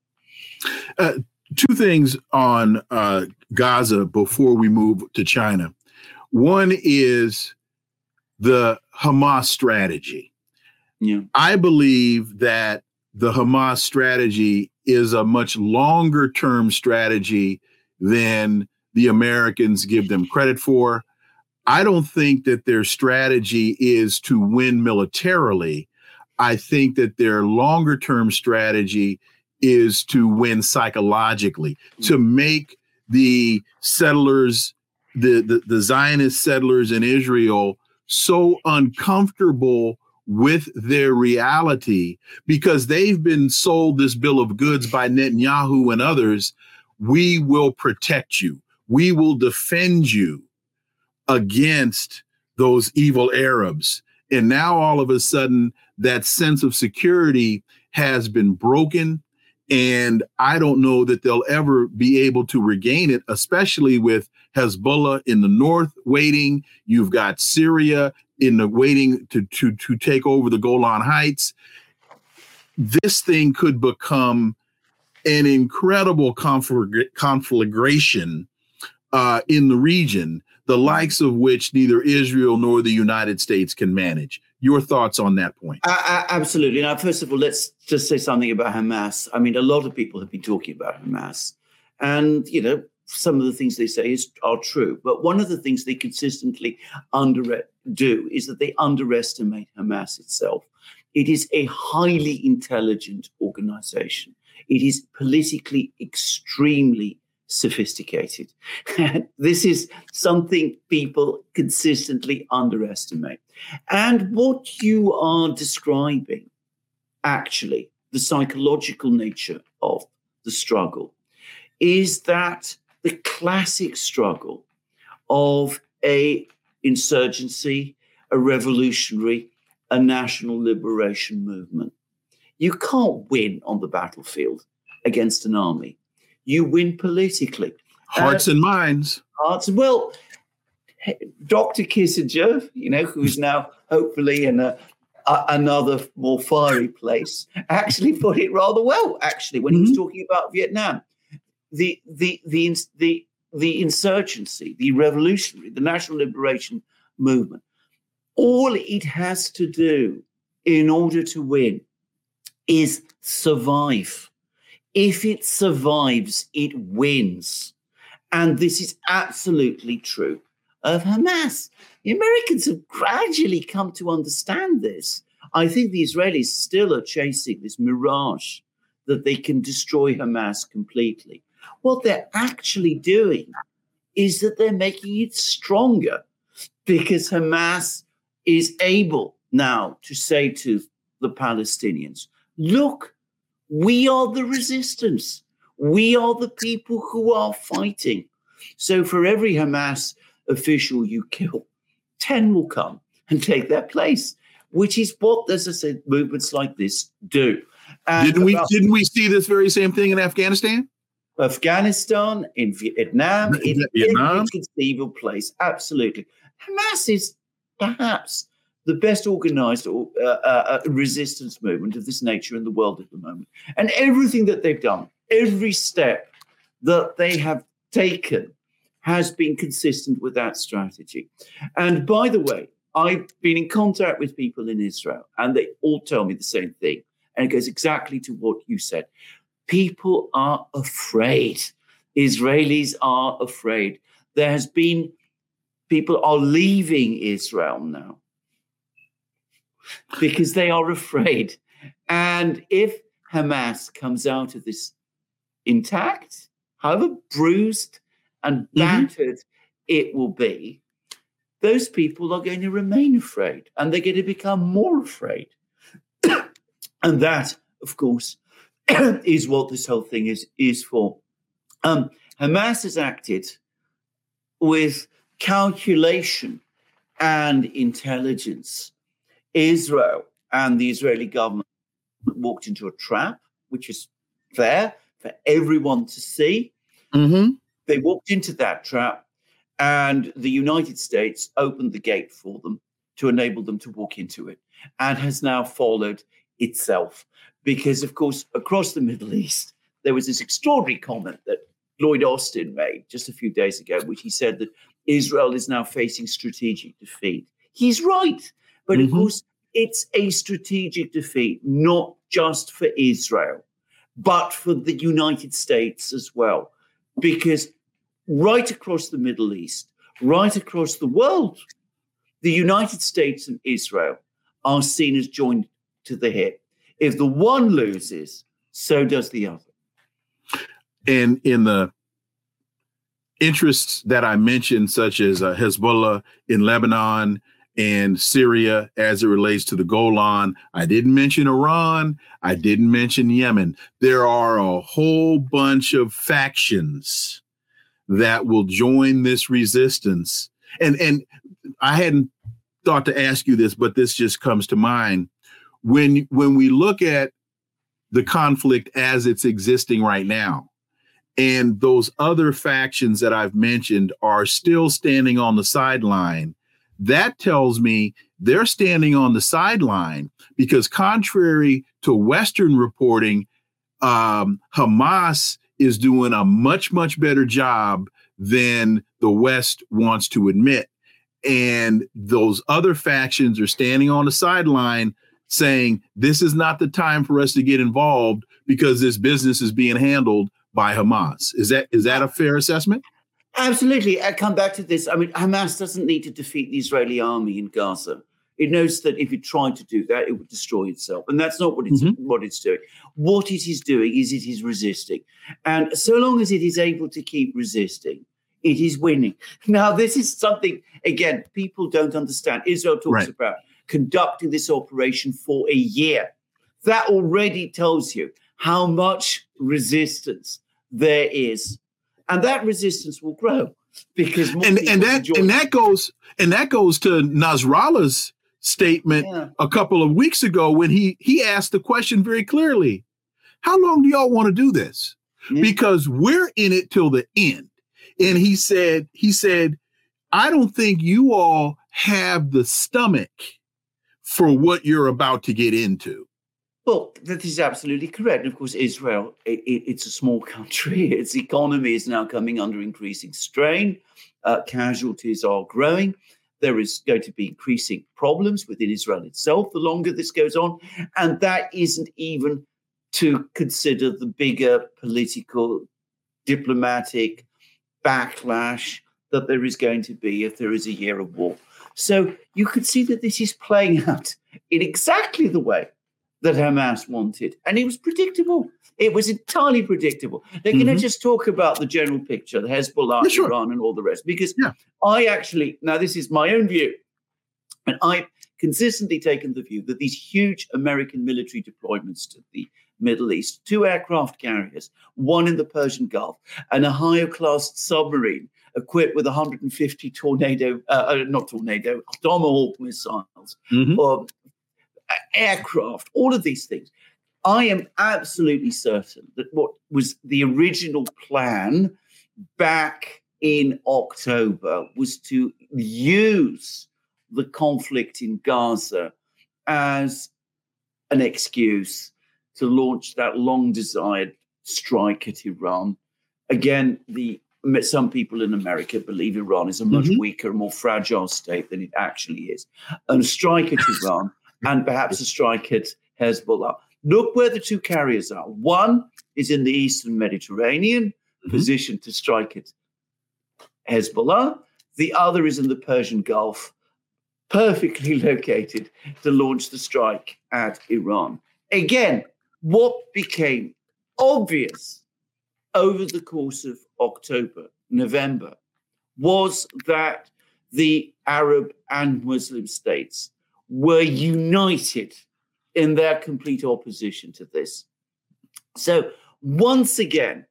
Two things on Gaza before we move to China. One is the Hamas strategy. Yeah. I believe that the Hamas strategy is a much longer term strategy than the Americans give them credit for. I don't think that their strategy is to win militarily. I think that their longer term strategy is to win psychologically, to make the settlers, the Zionist settlers in Israel so uncomfortable with their reality because they've been sold this bill of goods by Netanyahu and others. We will protect you. We will defend you against those evil Arabs. And now all of a sudden that sense of security has been broken. And I don't know that they'll ever be able to regain it, especially with Hezbollah in the north waiting. You've got Syria in the waiting to take over the Golan Heights. This thing could become an incredible conflagration in the region, the likes of which neither Israel nor the United States can manage. Your thoughts on that point? Absolutely. Now, first of all, let's just say something about Hamas. I mean, a lot of people have been talking about Hamas. And, you know, some of the things they say are true. But one of the things they consistently do is that they underestimate Hamas itself. It is a highly intelligent organization. It is politically extremely sophisticated. This is something people consistently underestimate. And what you are describing, actually, the psychological nature of the struggle, is that the classic struggle of a insurgency, a revolutionary, a national liberation movement. You can't win on the battlefield against an army. You win politically. Hearts and minds. Well, Dr. Kissinger, you know, who's now hopefully in another more fiery place, actually put it rather well, actually, when he was talking about Vietnam. The insurgency, the revolutionary, the national liberation movement, all it has to do in order to win is survive. If it survives, it wins. And this is absolutely true of Hamas. The Americans have gradually come to understand this. I think the Israelis still are chasing this mirage that they can destroy Hamas completely. What they're actually doing is that they're making it stronger because Hamas is able now to say to the Palestinians, look, we are the resistance. We are the people who are fighting. So for every Hamas official you kill, 10 will come and take their place, which is what, as I said, movements like this do. And didn't we see this very same thing in Afghanistan? Afghanistan, in Vietnam, in every conceivable place. Absolutely. Hamas is perhaps the best organized resistance movement of this nature in the world at the moment. And everything that they've done, every step that they have taken has been consistent with that strategy. And by the way, I've been in contact with people in Israel, and they all tell me the same thing. And it goes exactly to what you said. People are afraid. Israelis are afraid. People are leaving Israel now because they are afraid. And if Hamas comes out of this intact, however bruised and battered it will be, those people are going to remain afraid, and they're going to become more afraid. And that, of course, is what this whole thing is for. Hamas has acted with calculation and intelligence. Israel and the Israeli government walked into a trap, which is fair for everyone to see. Mm-hmm. They walked into that trap, and the United States opened the gate for them to enable them to walk into it, and has now followed itself. Because, of course, across the Middle East, there was this extraordinary comment that Lloyd Austin made just a few days ago, which he said that Israel is now facing strategic defeat. He's right. But of course, it's a strategic defeat, not just for Israel, but for the United States as well. Because right across the Middle East, right across the world, the United States and Israel are seen as joined to the hip. If the one loses, so does the other. And in the interests that I mentioned, such as Hezbollah in Lebanon and Syria as it relates to the Golan, I didn't mention Iran. I didn't mention Yemen. There are a whole bunch of factions that will join this resistance. And I hadn't thought to ask you this, but this just comes to mind. When we look at the conflict as it's existing right now, and those other factions that I've mentioned are still standing on the sideline, that tells me they're standing on the sideline because, contrary to Western reporting, Hamas is doing a much, much better job than the West wants to admit. And those other factions are standing on the sideline saying, this is not the time for us to get involved because this business is being handled by Hamas. Is that a fair assessment? Absolutely. I come back to this. I mean, Hamas doesn't need to defeat the Israeli army in Gaza. It knows that if it tried to do that, it would destroy itself. And that's not what it's doing. What it is doing is it is resisting. And so long as it is able to keep resisting, it is winning. Now, this is something, again, people don't understand. Israel talks about conducting this operation for a year. That already tells you how much resistance there is. And that resistance will grow because that goes to Nasrallah's statement a couple of weeks ago when he asked the question very clearly: how long do y'all want to do this? Because we're in it till the end. And he said, I don't think you all have the stomach for what you're about to get into. Well, that is absolutely correct. And of course, Israel, it's a small country. Its economy is now coming under increasing strain. Casualties are growing. There is going to be increasing problems within Israel itself the longer this goes on. And that isn't even to consider the bigger political, diplomatic backlash that there is going to be if there is a year of war. So you could see that this is playing out in exactly the way that Hamas wanted. And it was predictable. It was entirely predictable. They're going to just talk about the general picture, the Hezbollah, Iran, and all the rest. Because now this is my own view, and I've consistently taken the view that these huge American military deployments to the Middle East, 2 aircraft carriers, 1 in the Persian Gulf, and a higher-class submarine equipped with 150 Tomahawk missiles, or aircraft, all of these things. I am absolutely certain that what was the original plan back in October was to use the conflict in Gaza as an excuse to launch that long-desired strike at Iran. Again, some people in America believe Iran is a much weaker, more fragile state than it actually is. And a strike at Iran and perhaps a strike at Hezbollah. Look where the 2 carriers are. One is in the Eastern Mediterranean, positioned to strike at Hezbollah. The other is in the Persian Gulf, perfectly located to launch the strike at Iran. Again, what became obvious over the course of October, November, was that the Arab and Muslim states were united in their complete opposition to this. So once again,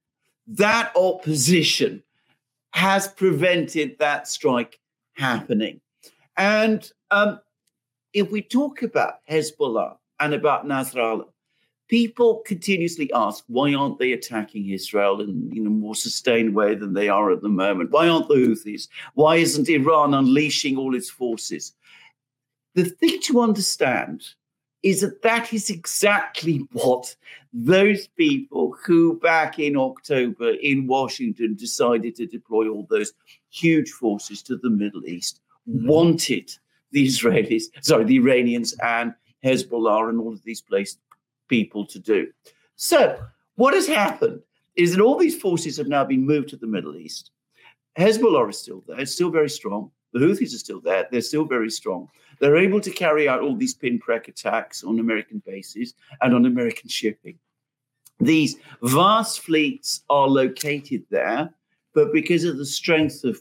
that opposition has prevented that strike happening. And if we talk about Hezbollah and about Nasrallah, people continuously ask, why aren't they attacking Israel in a more sustained way than they are at the moment? Why aren't the Houthis? Why isn't Iran unleashing all its forces? The thing to understand is that is exactly what those people who back in October in Washington decided to deploy all those huge forces to the Middle East wanted the Iranians and Hezbollah and all of these people to do. So what has happened is that all these forces have now been moved to the Middle East. Hezbollah is still there. It's still very strong. The Houthis are still there. They're still very strong. They're able to carry out all these pinprick attacks on American bases and on American shipping. These vast fleets are located there, but because of the strength of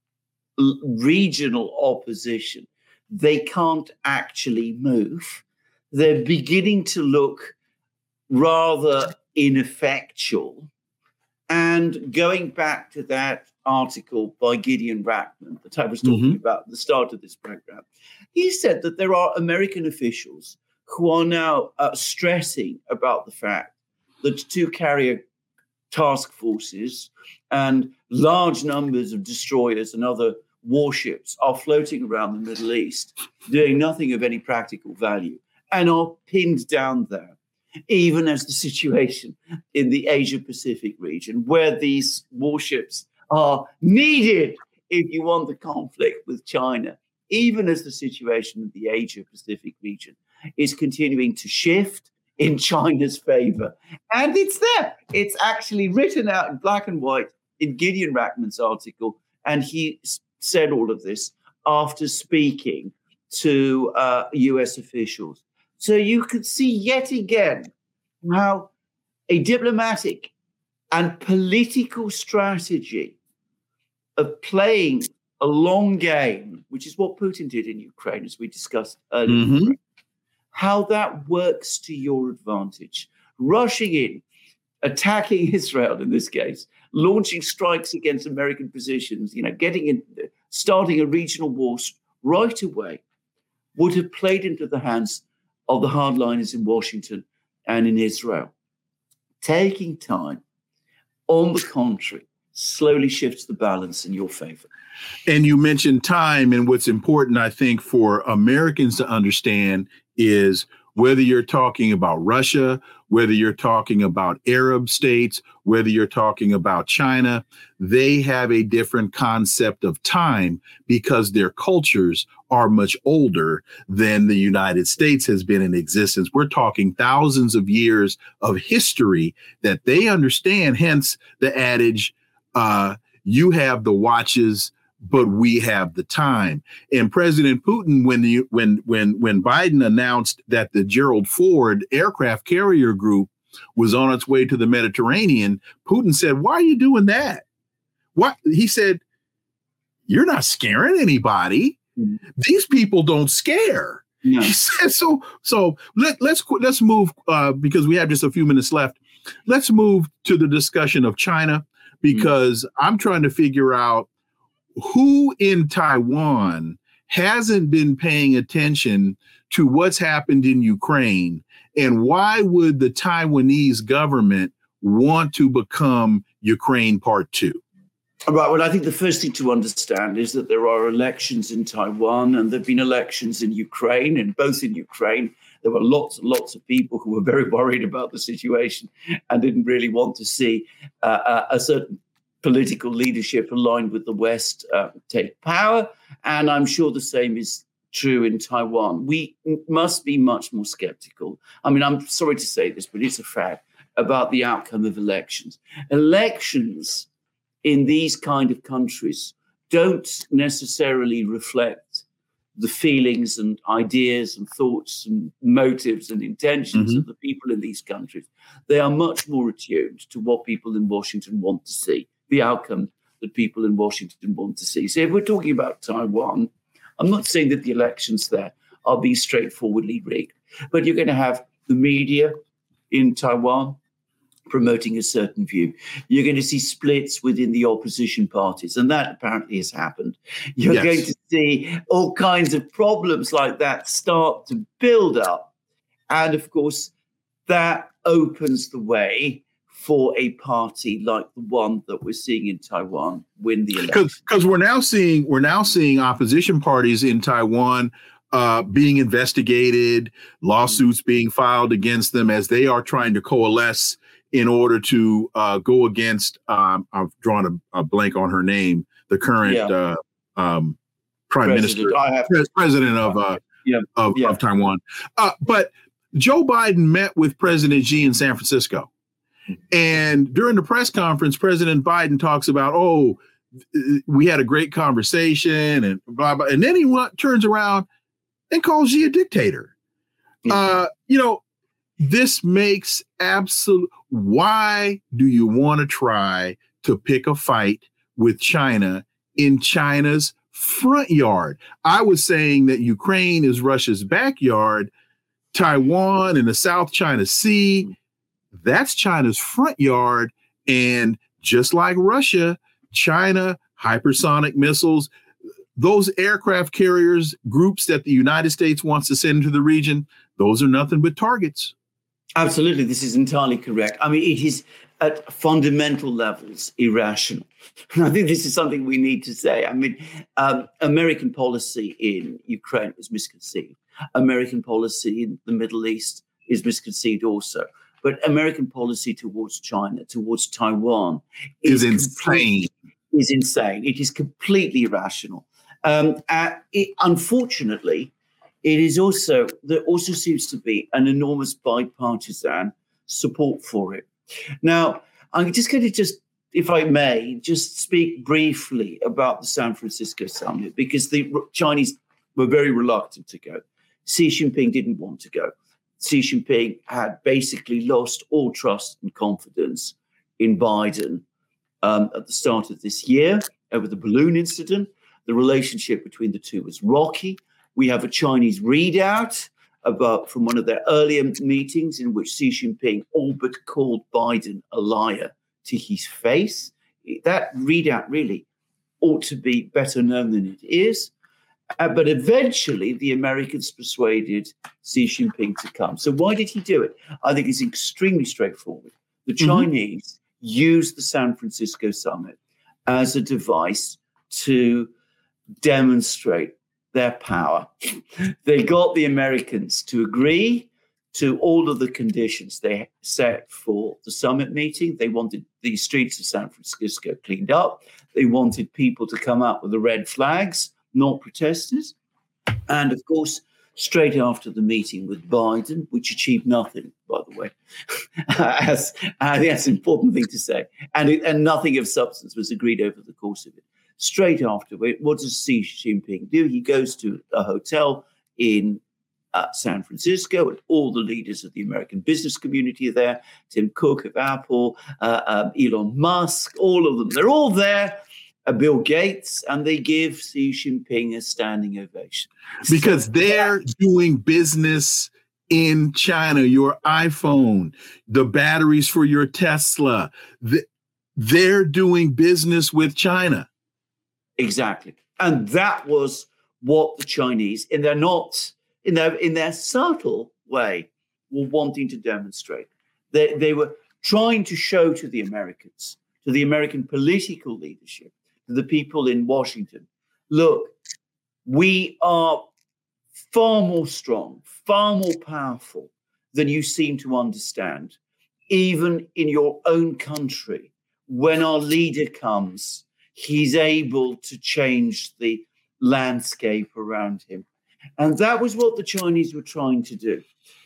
regional opposition, they can't actually move. They're beginning to look rather ineffectual. And going back to that article by Gideon Rachman that I was talking about at the start of this program, he said that there are American officials who are now stressing about the fact that two carrier task forces and large numbers of destroyers and other warships are floating around the Middle East, doing nothing of any practical value, and are pinned down there, even as the situation in the Asia-Pacific region, where these warships are needed if you want the conflict with China, even as the situation in the Asia-Pacific region is continuing to shift in China's favor. And it's there. It's actually written out in black and white in Gideon Rachman's article, and he said all of this after speaking to US officials. So you could see yet again how a diplomatic and political strategy of playing a long game, which is what Putin did in Ukraine, as we discussed earlier, how that works to your advantage. Rushing in, attacking Israel in this case, launching strikes against American positions, getting in, starting a regional war right away, would have played into the hands of the hardliners in Washington and in Israel. Taking time, on the contrary, slowly shifts the balance in your favor. And you mentioned time, and what's important, I think, for Americans to understand is whether you're talking about Russia, whether you're talking about Arab states, whether you're talking about China, they have a different concept of time because their cultures are much older than the United States has been in existence. We're talking thousands of years of history that they understand, hence the adage, you have the watches, but we have the time. And President Putin, when Biden announced that the Gerald Ford aircraft carrier group was on its way to the Mediterranean, Putin said, "Why are you doing that?" What he said, "You're not scaring anybody. These people don't scare." No. He said, so let's move because we have just a few minutes left. Let's move to the discussion of China, because I'm trying to figure out who in Taiwan hasn't been paying attention to what's happened in Ukraine, and why would the Taiwanese government want to become Ukraine Part 2? Right. Well, I think the first thing to understand is that there are elections in Taiwan and there have been elections in Ukraine, and both in Ukraine, there were lots and lots of people who were very worried about the situation and didn't really want to see a certain political leadership aligned with the West take power. And I'm sure the same is true in Taiwan. We must be much more skeptical. I mean, I'm sorry to say this, but it's a fact about the outcome of elections. Elections in these kind of countries don't necessarily reflect the feelings and ideas and thoughts and motives and intentions of the people in these countries. They are much more attuned to what people in Washington want to see, the outcome that people in Washington want to see. So if we're talking about Taiwan, I'm not saying that the elections there are being straightforwardly rigged, but you're going to have the media in Taiwan promoting a certain view. You're going to see splits within the opposition parties, and that apparently has happened. You're going to see all kinds of problems like that start to build up. And of course, that opens the way for a party like the one that we're seeing in Taiwan win the election. Because we're now seeing opposition parties in Taiwan being investigated, lawsuits being filed against them as they are trying to coalesce in order to go against, I've drawn a blank on her name, the current president of Taiwan. But Joe Biden met with President Xi in San Francisco. And during the press conference, President Biden talks about, we had a great conversation and blah, blah. And then he turns around and calls Xi a dictator. This makes why do you want to try to pick a fight with China in China's front yard? I was saying that Ukraine is Russia's backyard. Taiwan and the South China Sea, that's China's front yard. And just like Russia, China, hypersonic missiles, those aircraft carriers groups that the United States wants to send into the region, those are nothing but targets. Absolutely. This is entirely correct. I mean, it is at fundamental levels irrational. And I think this is something we need to say. I mean, American policy in Ukraine was misconceived. American policy in the Middle East is misconceived also. But American policy towards China, towards Taiwan is insane. It is completely irrational. Unfortunately, there also seems to be an enormous bipartisan support for it. Now, I'm just going to if I may, just speak briefly about the San Francisco summit, because the Chinese were very reluctant to go. Xi Jinping didn't want to go. Xi Jinping had basically lost all trust and confidence in Biden at the start of this year over the balloon incident. The relationship between the two was rocky. We have a Chinese readout from one of their earlier meetings in which Xi Jinping all but called Biden a liar to his face. That readout really ought to be better known than it is. But eventually, the Americans persuaded Xi Jinping to come. So why did he do it? I think it's extremely straightforward. The Chinese used the San Francisco summit as a device to demonstrate their power. They got the Americans to agree to all of the conditions they set for the summit meeting. They wanted the streets of San Francisco cleaned up. They wanted people to come out with the red flags, not protesters. And of course, straight after the meeting with Biden, which achieved nothing, by the way, I think that's an important thing to say, and nothing of substance was agreed over the course of it. Straight afterward, what does Xi Jinping do? He goes to a hotel in San Francisco, and all the leaders of the American business community are there. Tim Cook of Apple, Elon Musk, all of them. They're all there. Bill Gates, and they give Xi Jinping a standing ovation. Because they're doing business in China. Your iPhone, the batteries for your Tesla, they're doing business with China. Exactly. And that was what the Chinese, in their subtle way, were wanting to demonstrate. They were trying to show to the Americans, to the American political leadership, to the people in Washington, look, we are far more strong, far more powerful than you seem to understand. Even in your own country, when our leader comes, he's able to change the landscape around him. And that was what the Chinese were trying to do.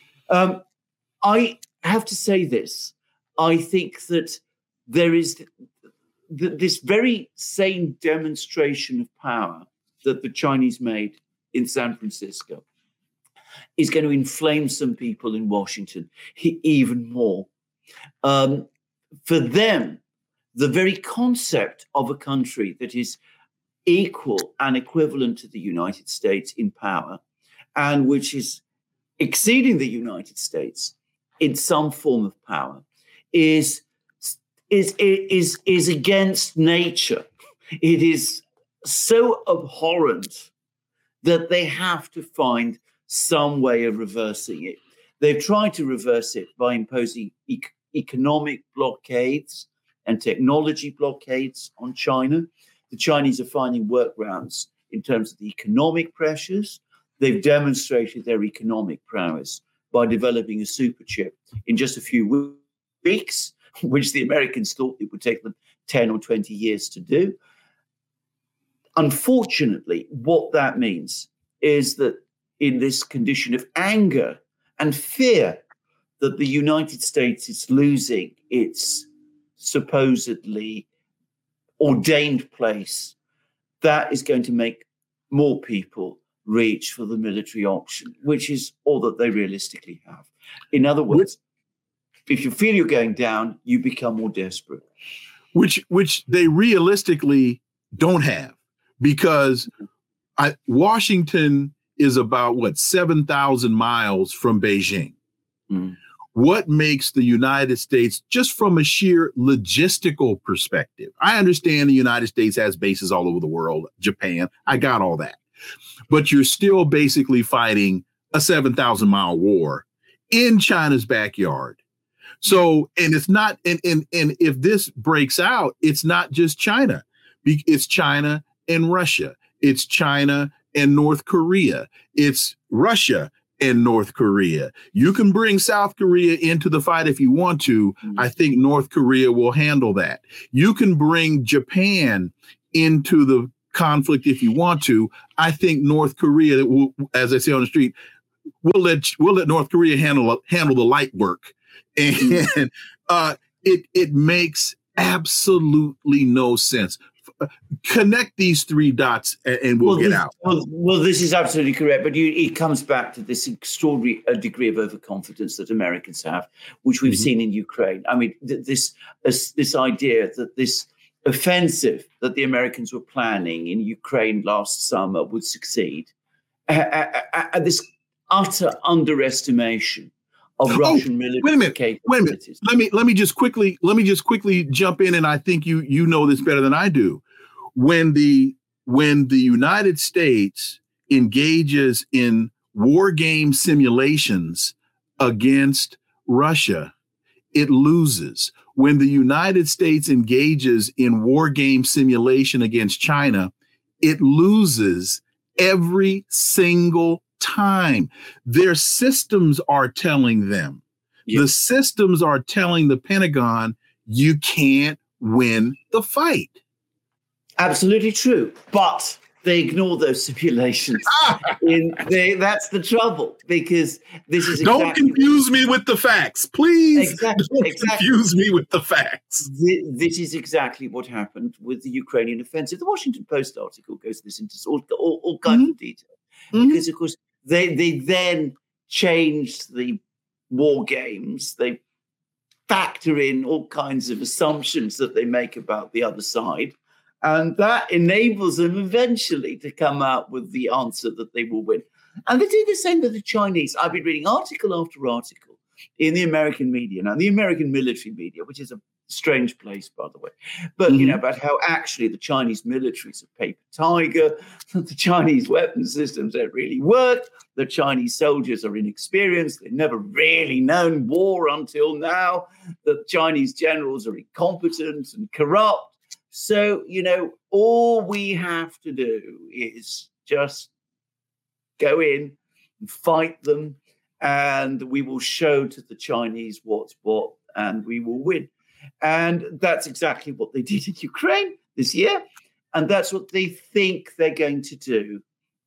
I have to say this. I think that there is this very same demonstration of power that the Chinese made in San Francisco is going to inflame some people in Washington even more. For them, the very concept of a country that is equal and equivalent to the United States in power, and which is exceeding the United States in some form of power, is against nature. It is so abhorrent that they have to find some way of reversing it. They've tried to reverse it by imposing economic blockades and technology blockades on China. The Chinese are finding workarounds in terms of the economic pressures. They've demonstrated their economic prowess by developing a super chip in just a few weeks, which the Americans thought it would take them 10 or 20 years to do. Unfortunately, what that means is that in this condition of anger and fear that the United States is losing its supposedly ordained place, that is going to make more people reach for the military option, which is all that they realistically have. In other words, if you feel you're going down, you become more desperate. Which they realistically don't have, because Washington is about, 7,000 miles from Beijing. Mm. What makes the United States, just from a sheer logistical perspective, I understand the United States has bases all over the world, Japan, I got all that. But you're still basically fighting a 7,000 mile war in China's backyard. So, and it's not, and if this breaks out, it's not just China. It's China and Russia. It's China and North Korea. It's Russia and North Korea. You can bring South Korea into the fight if you want to. Mm-hmm. I think North Korea will handle that. You can bring Japan into the conflict if you want to. I think North Korea will, as I say on the street, we'll let North Korea handle the light work. And it makes absolutely no sense. Connect these three dots and we'll get out. Well, this is absolutely correct. But it comes back to this extraordinary degree of overconfidence that Americans have, which we've seen in Ukraine. I mean, this idea that this offensive that the Americans were planning in Ukraine last summer would succeed, this utter underestimation of Russian military capabilities. Wait a minute. Let me just quickly jump in, and I think you know this better than I do. When the United States engages in war game simulations against Russia, it loses. When the United States engages in war game simulation against China, it loses every single time. Their systems are telling them. Yes. The systems are telling the Pentagon, you can't win the fight. Absolutely true. But they ignore those simulations. That's the trouble, because this is Don't confuse me with the facts, please. Exactly. Confuse me with the facts. This is exactly what happened with the Ukrainian offensive. The Washington Post article goes this into all kinds of detail. Because, of course, they then changed the war games. They factor in all kinds of assumptions that they make about the other side. And that enables them eventually to come out with the answer that they will win. And they do the same with the Chinese. I've been reading article after article in the American media, now the American military media, which is a strange place, by the way, but about how actually the Chinese military is a paper tiger, the Chinese weapon systems don't really work, the Chinese soldiers are inexperienced, they've never really known war until now, the Chinese generals are incompetent and corrupt. So, all we have to do is just go in and fight them, and we will show to the Chinese what's what, and we will win. And that's exactly what they did in Ukraine this year. And that's what they think they're going to do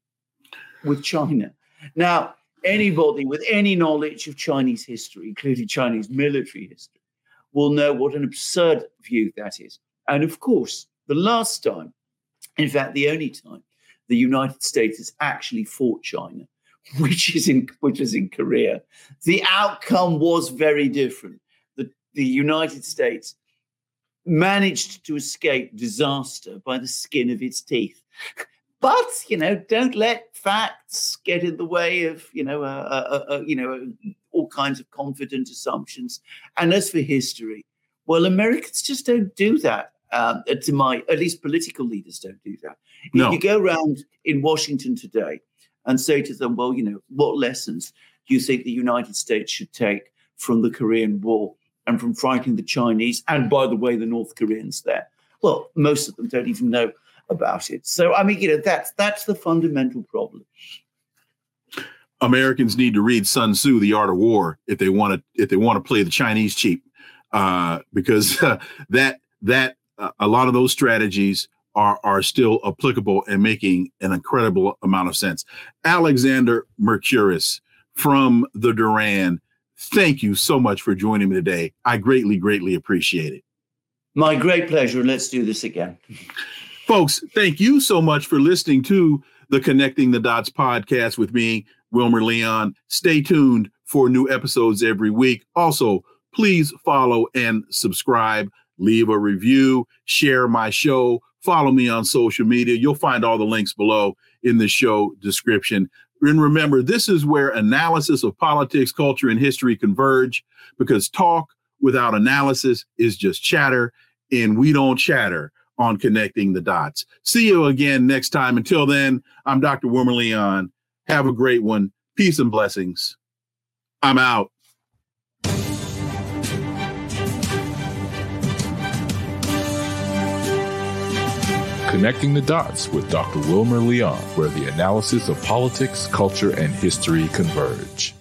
with China. Now, anybody with any knowledge of Chinese history, including Chinese military history, will know what an absurd view that is. And of course, the last time, in fact, the only time, the United States has actually fought China, which is in Korea, the outcome was very different. The United States managed to escape disaster by the skin of its teeth. But, don't let facts get in the way of, all kinds of confident assumptions. And as for history, well, Americans just don't do that. At least political leaders don't do that. No. You go around in Washington today and say to them, well, what lessons do you think the United States should take from the Korean War and from frightening the Chinese and, by the way, the North Koreans there? Well, most of them don't even know about it. So, I mean, that's the fundamental problem. Americans need to read Sun Tzu, The Art of War, if they want to play the Chinese cheap, because a lot of those strategies are still applicable and making an incredible amount of sense. Alexander Mercouris from the Duran, thank you so much for joining me today. I greatly, greatly appreciate it. My great pleasure. Let's do this again. Folks, thank you so much for listening to the Connecting the Dots podcast with me, Wilmer Leon. Stay tuned for new episodes every week. Also, please follow and subscribe, leave a review, share my show, follow me on social media. You'll find all the links below in the show description. And remember, this is where analysis of politics, culture, and history converge, because talk without analysis is just chatter, and we don't chatter on Connecting the Dots. See you again next time. Until then, I'm Dr. Wilmer Leon. Have a great one. Peace and blessings. I'm out. Connecting the Dots with Dr. Wilmer Leon, where the analysis of politics, culture, and history converge.